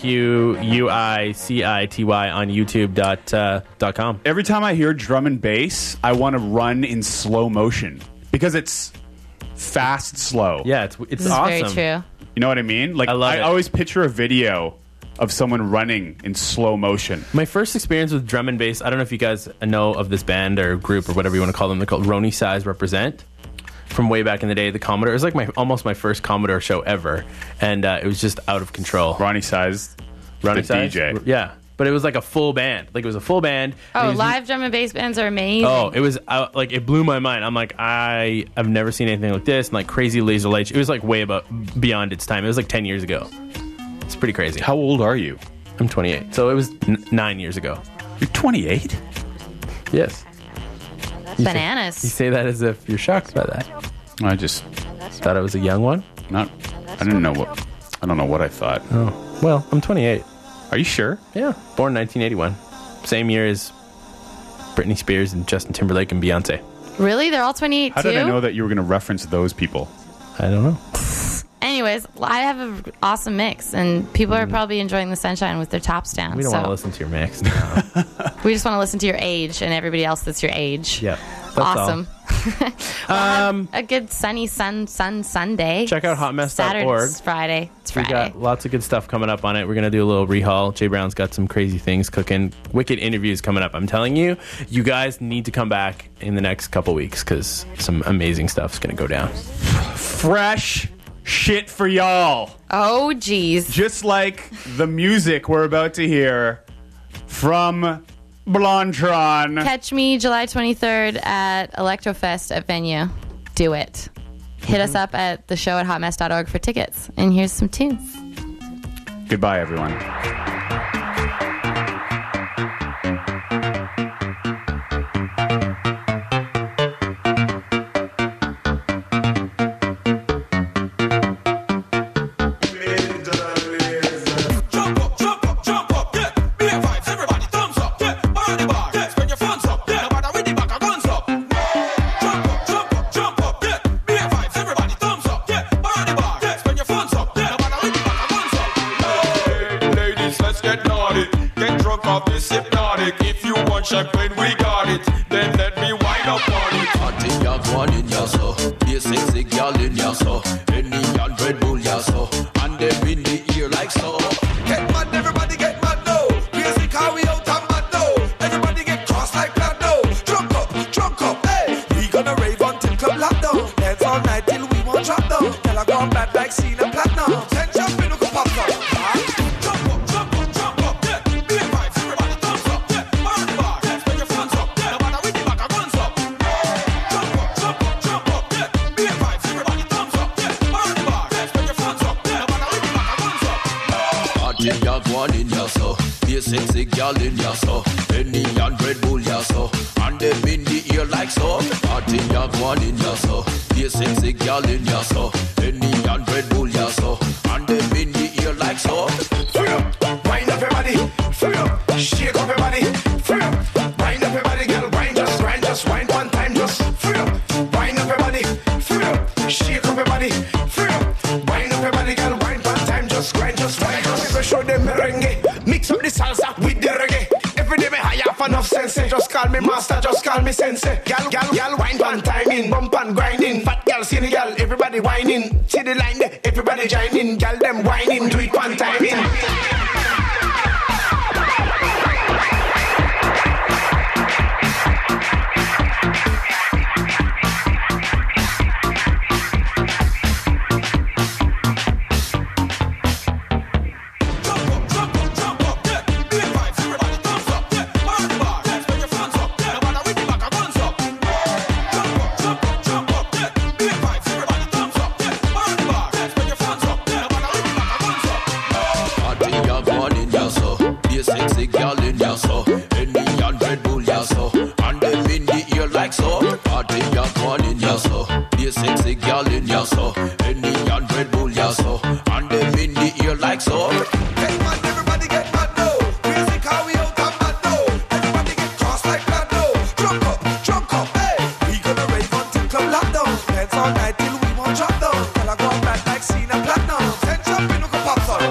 LIQUICITY on YouTube.com. Every time I hear drum and bass, I want to run in slow motion because it's fast, slow. Yeah, it's This is awesome. very true. You know what I mean? Like I always picture a video of someone running in slow motion. My first experience with drum and bass, I don't know if you guys know of this band or group or whatever you want to call them. They're called Roni Size Represent. From way back in the day, the Commodore. It was like almost my first Commodore show ever, and it was just out of control. Ronnie Size, the DJ. Yeah, but it was like a full band. Like it was a full band. Oh, live drum and bass bands are amazing. Oh, it was like it blew my mind. I'm like, I've never seen anything like this. And like crazy laser lights. It was like way beyond its time. It was like 10 years ago. It's pretty crazy. How old are you? I'm 28. So it was 9 years ago. You're 28? Yes. Bananas. You say that as if you're shocked by that. I just thought I was a young one. I don't know what I thought. Oh, well, I'm 28. Are you sure? Yeah, born 1981. Same year as Britney Spears and Justin Timberlake and Beyonce. Really? They're all 28 How too? did I know that you were going to reference those people? I don't know. Anyways, I have an awesome mix, and people are probably enjoying the sunshine with their tops down. We don't want to listen to your mix now. We just want to listen to your age and everybody else that's your age. Yeah. Awesome. A good sunny Sunday. Check out hotmess.org. Saturday's Friday. It's We Friday. got lots of good stuff coming up on it. We're going to do a little rehaul. Jay Brown's got some crazy things cooking. Wicked interviews coming up. I'm telling you, you guys need to come back in the next couple weeks because some amazing stuff's going to go down. Fresh shit for y'all. Oh, geez. Just like the music we're about to hear from Blondtron. Catch me July 23rd at Electrofest at Venue. Do it. Hit us up at the show at hotmess.org for tickets. And here's some tunes. Goodbye, everyone. Champagne, we got it. Then let me wind up on it. Party, y'all one in ya so. Be a sexy girl in ya so. Any young Red Bull ya so. And them in the ear like so. Get mad, everybody get mad now. Music how we out and mad now. Everybody get cross like that now. Drunk up, hey. We gonna rave until club lockdown. Dance all night till we won't drop down. Tell I gone bad like scene and platinum. Ten jump in, look up, pop up. One in ya so, be a sexy girl in ya so, any young Red Bull ya so, and them in the ear like so. Party young one in ya so, be a sexy girl in ya so, any young Red Bull ya so, and them in the ear like so. Free up, wind up your body, free up, shake up your body, free up, wind up your body, girl, wind just wind one time, just free up, wind up your body, free up, shake up your body, free up, wind up your body, girl, wind one time, just wind just. Show them merengue, mix up the salsa with the reggae. Every day me high off enough sense. Just call me master, just call me sensei. Gal, wine one time in, bump and grinding. Fat gal, skinny gal, everybody whining. See the line there, everybody joining. Gal them whining, do it one time in. Sexy girl in ya so, any young Red Bull ya so, and them in the ear like so. Party young one in ya so, be a sexy girl in ya so, any young Red Bull ya so, and them in the ear like so. Get mad, everybody get mad now. Music how we out and mad now. Everybody get cross like that now. Drunk up, hey. all night till we won't drop down. Girl, I go bad like Cena Platinum. Send jumping, look a pop song.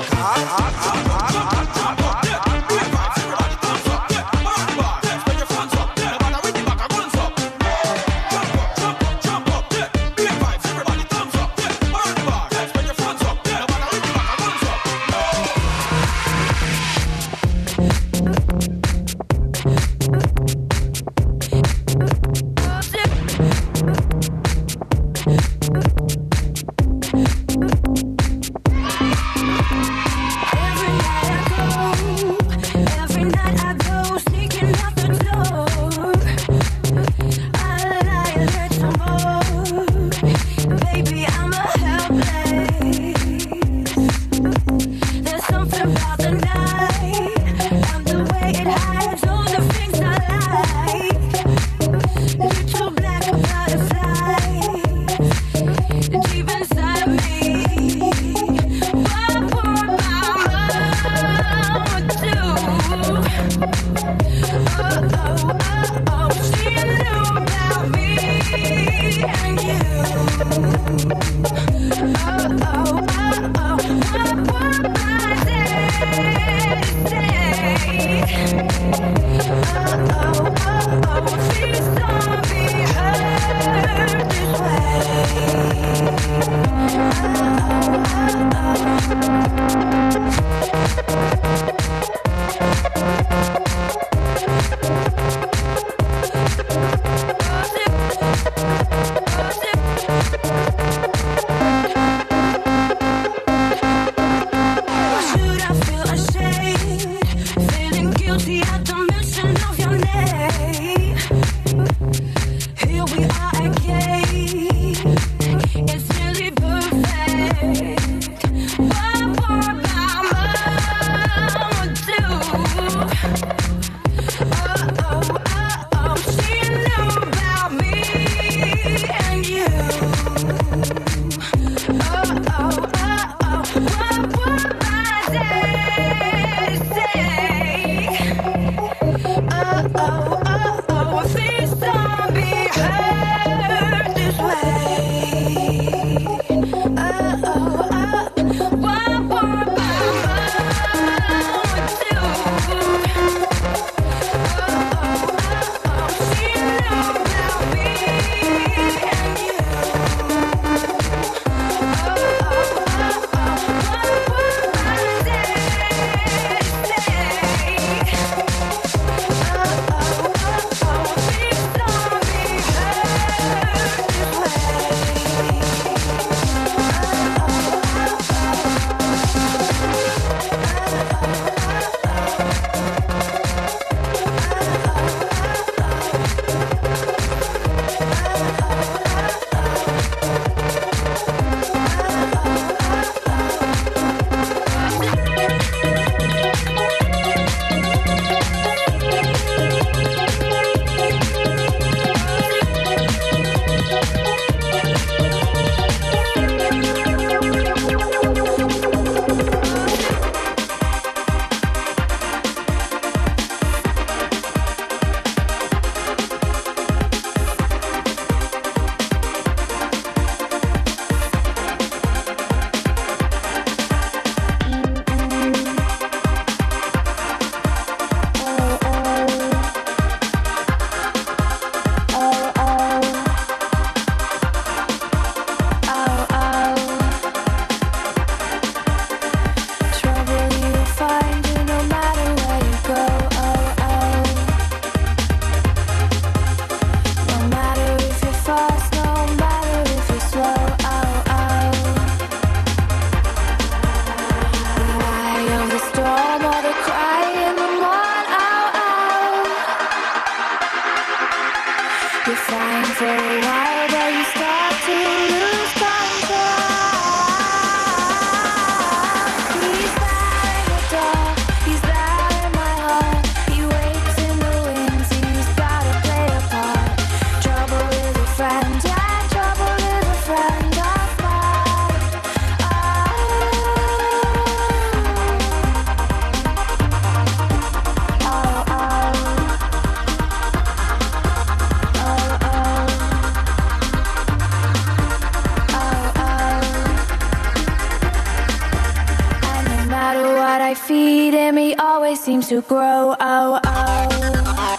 always seems to grow. Oh, oh.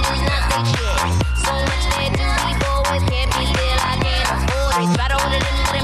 Try to hold it in,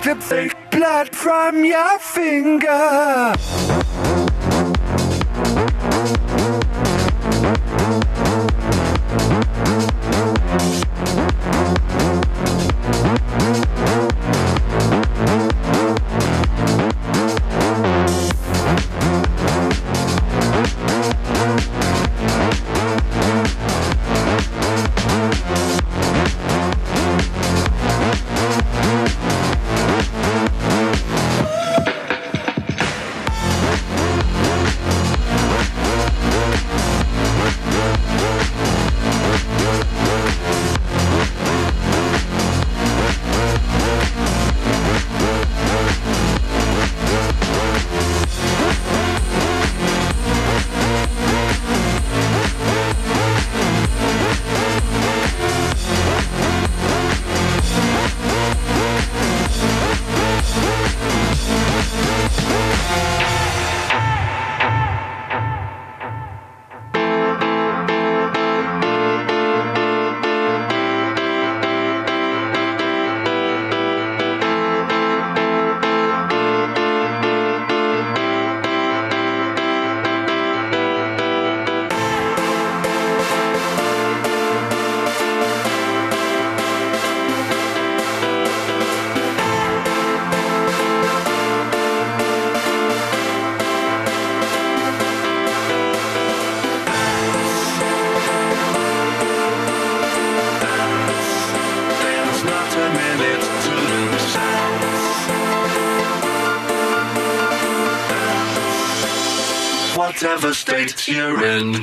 sip fake blood from your finger. Whatever state you're in.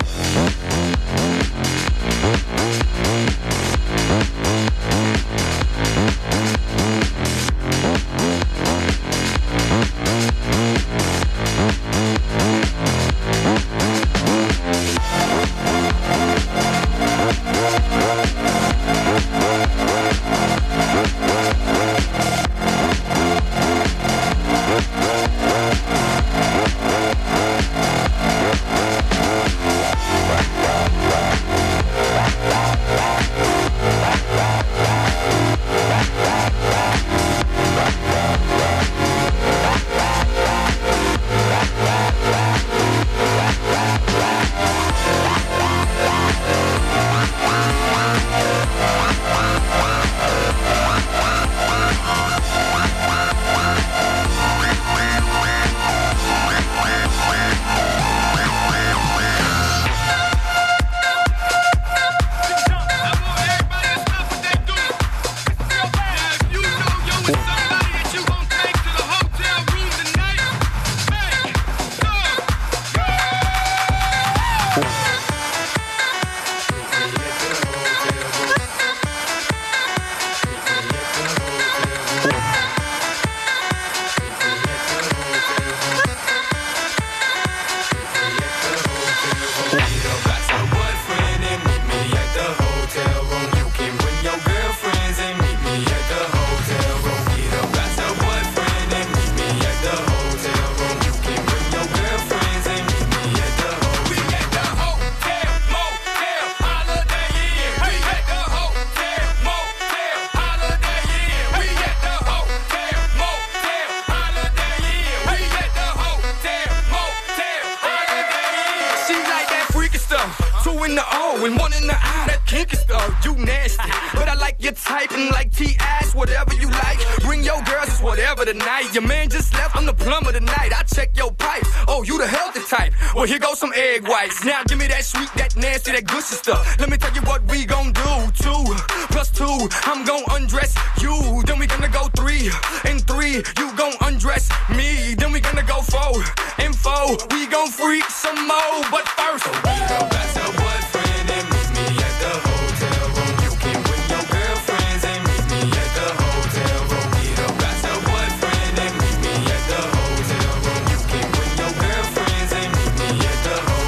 Now give me that sweet, that nasty, that gushy stuff. Let me tell you what we gon' do. 2 plus 2, I'm gon' undress you. Then we gonna go 3 and 3, you gon' undress me. Then we gonna go 4 and 4, we gon' freak some more. But first, that's your boyfriend and meet me at the hotel room. You can bring your girlfriends and meet me at the hotel room. That's your boyfriend and meet me at the hotel room. You can bring your girlfriends and meet me at the hotel room.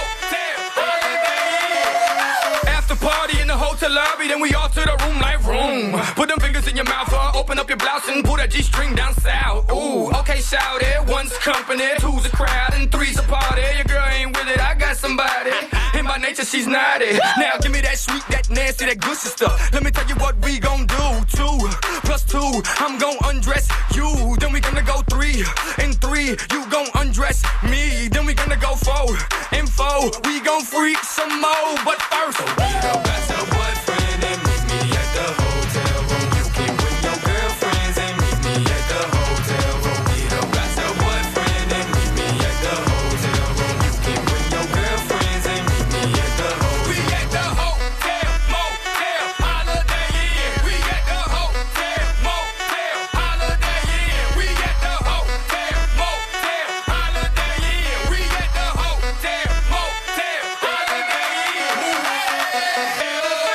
Then we all to the room like room. boom. Put them fingers in your mouth, open up your blouse and pull that G-string down south. Ooh, okay, shout it. One's company, two's a crowd, and three's a party. Your girl ain't with it, I got somebody. And by nature, she's naughty. Now give me that sweet, that nasty, that good stuff. Let me tell you what we gon' do. 2 plus 2, I'm gon' undress you. Then we gonna go 3 and 3, you gon' undress me. Then we gonna go 4 and 4, we gon' freak some more. But first, meet up as a boyfriend and meet me at the hotel room. You can bring your girlfriends and meet me at the hotel room. Meet up as a boyfriend and meet me at the hotel room. You can bring your girlfriends and meet me at the hotel. We at the hotel, motel, Holiday Inn. We at the hotel, motel, Holiday Inn. We at the hotel, motel, Holiday Inn. We at the hotel, motel, Holiday Inn.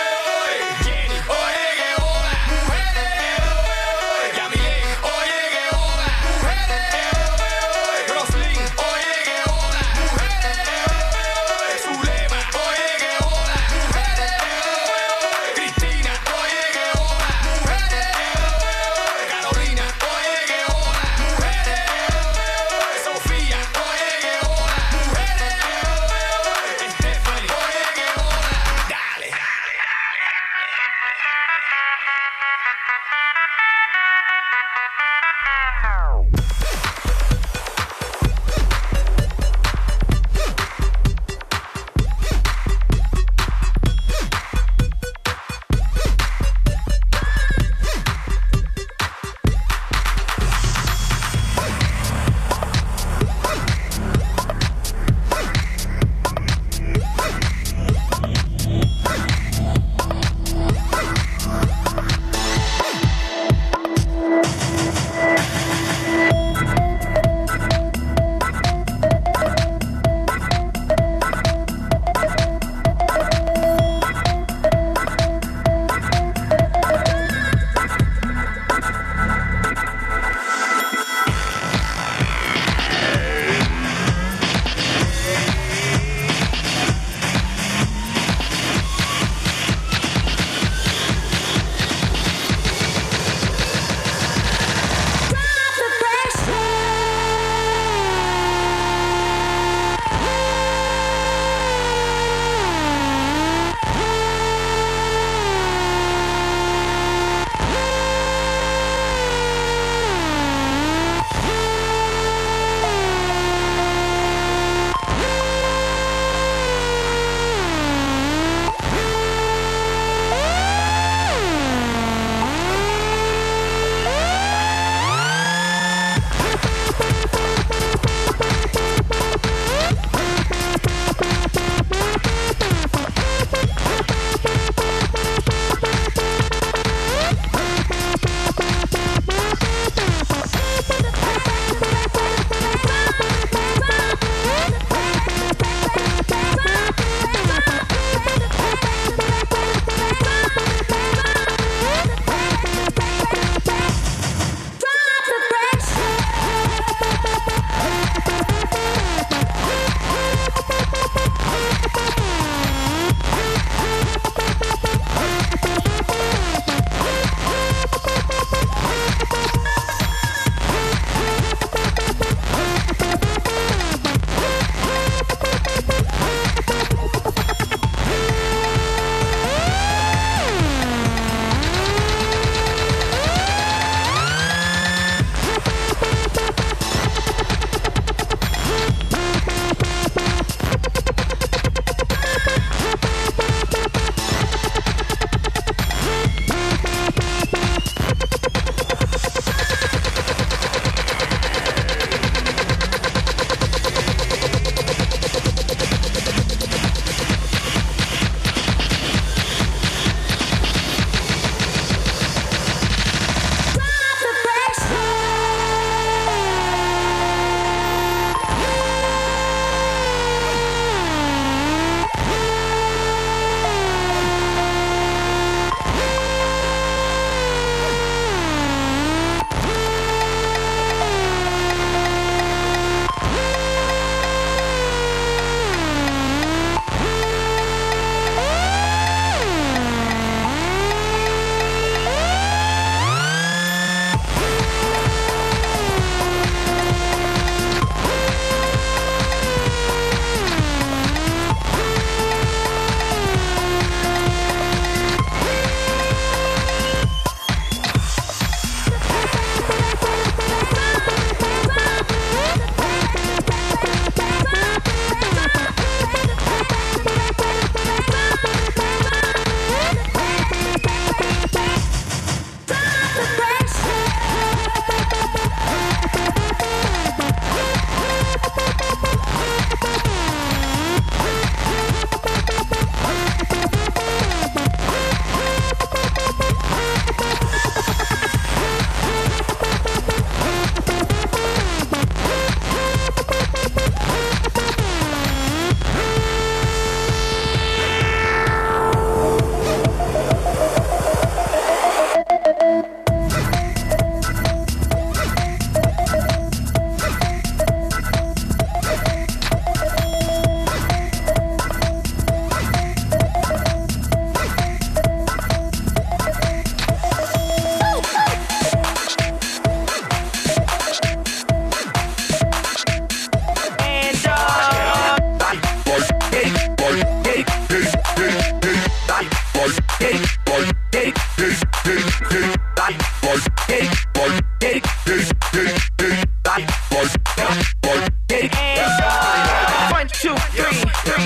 One, two, three.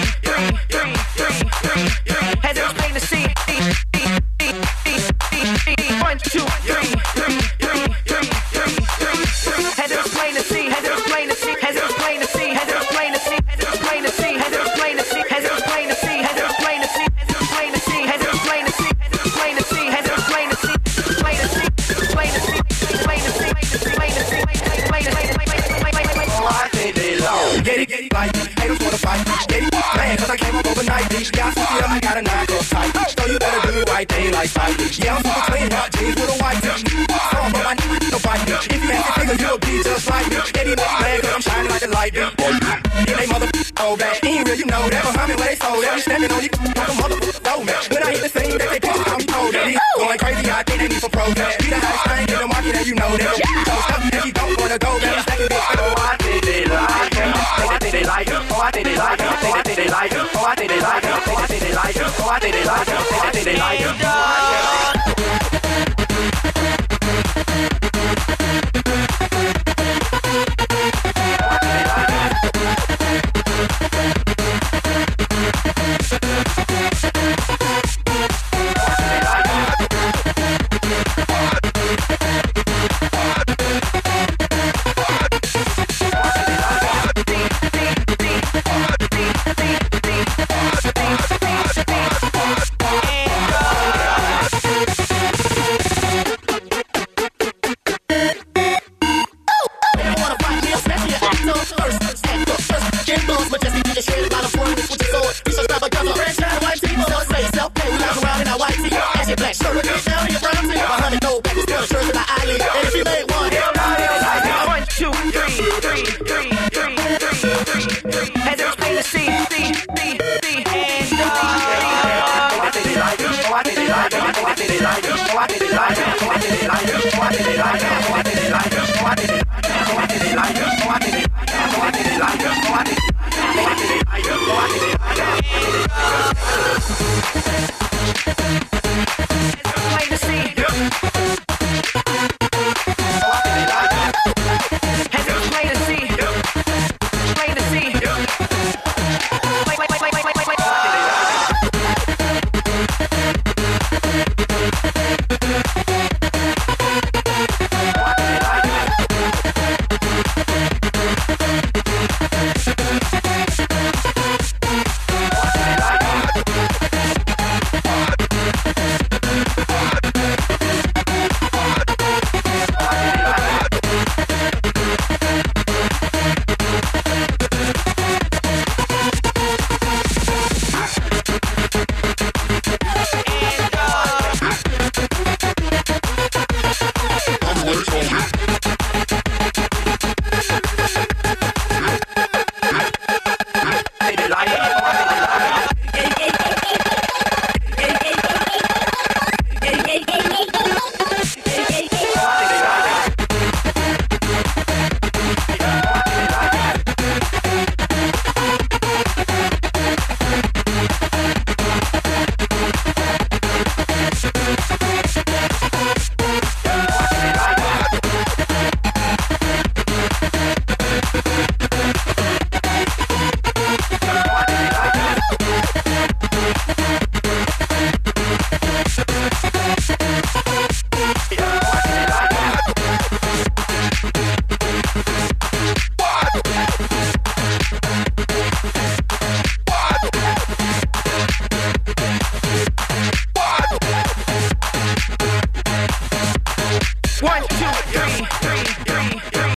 Head up, plain to see. One, two, three. Head up, plain to see. Head up, plain to see. Head up, plain to see. Head up, plain to see. Head up, plain to see. Head up, plain to see. Head up, plain to see. Head up, plain to see. Head up, plain to see. Head up, plain to see. Head up, plain to see. Head up, plain to see. Plain to see. Plain to see. Plain to see. Plain to see. Plain to see. Oh, I think they low. Get it, like, haters wanna fight. Get it, man, cause I came up overnight. Bitch, got some feel, I got a knock up tight. So you better do the right thing like fight. Yeah, I'm super clean, hot jeans with a white tee. So I'm my nigga, no fight. If you ask the figure, you'll be just like me. Get it, man, cause I'm shining like a light. Yeah, they mother so bad. He ain't real, you know that. Behind me where they sold. They be stepping on you like a motherfucker so mad. When I hit the scene, they take pictures, I'm told that. He going crazy, I think they need some pros. Be the hottest thing in the market, and you know that. So stop if you don't wanna go back. Second bitch, oh, I think they like him. Oh, I think they like him. Oh, I think they like him. Oh, I think they like him. Oh, I think they like him. Oh, I think they like him. Oh, I think they like him. Oh, I think they like him.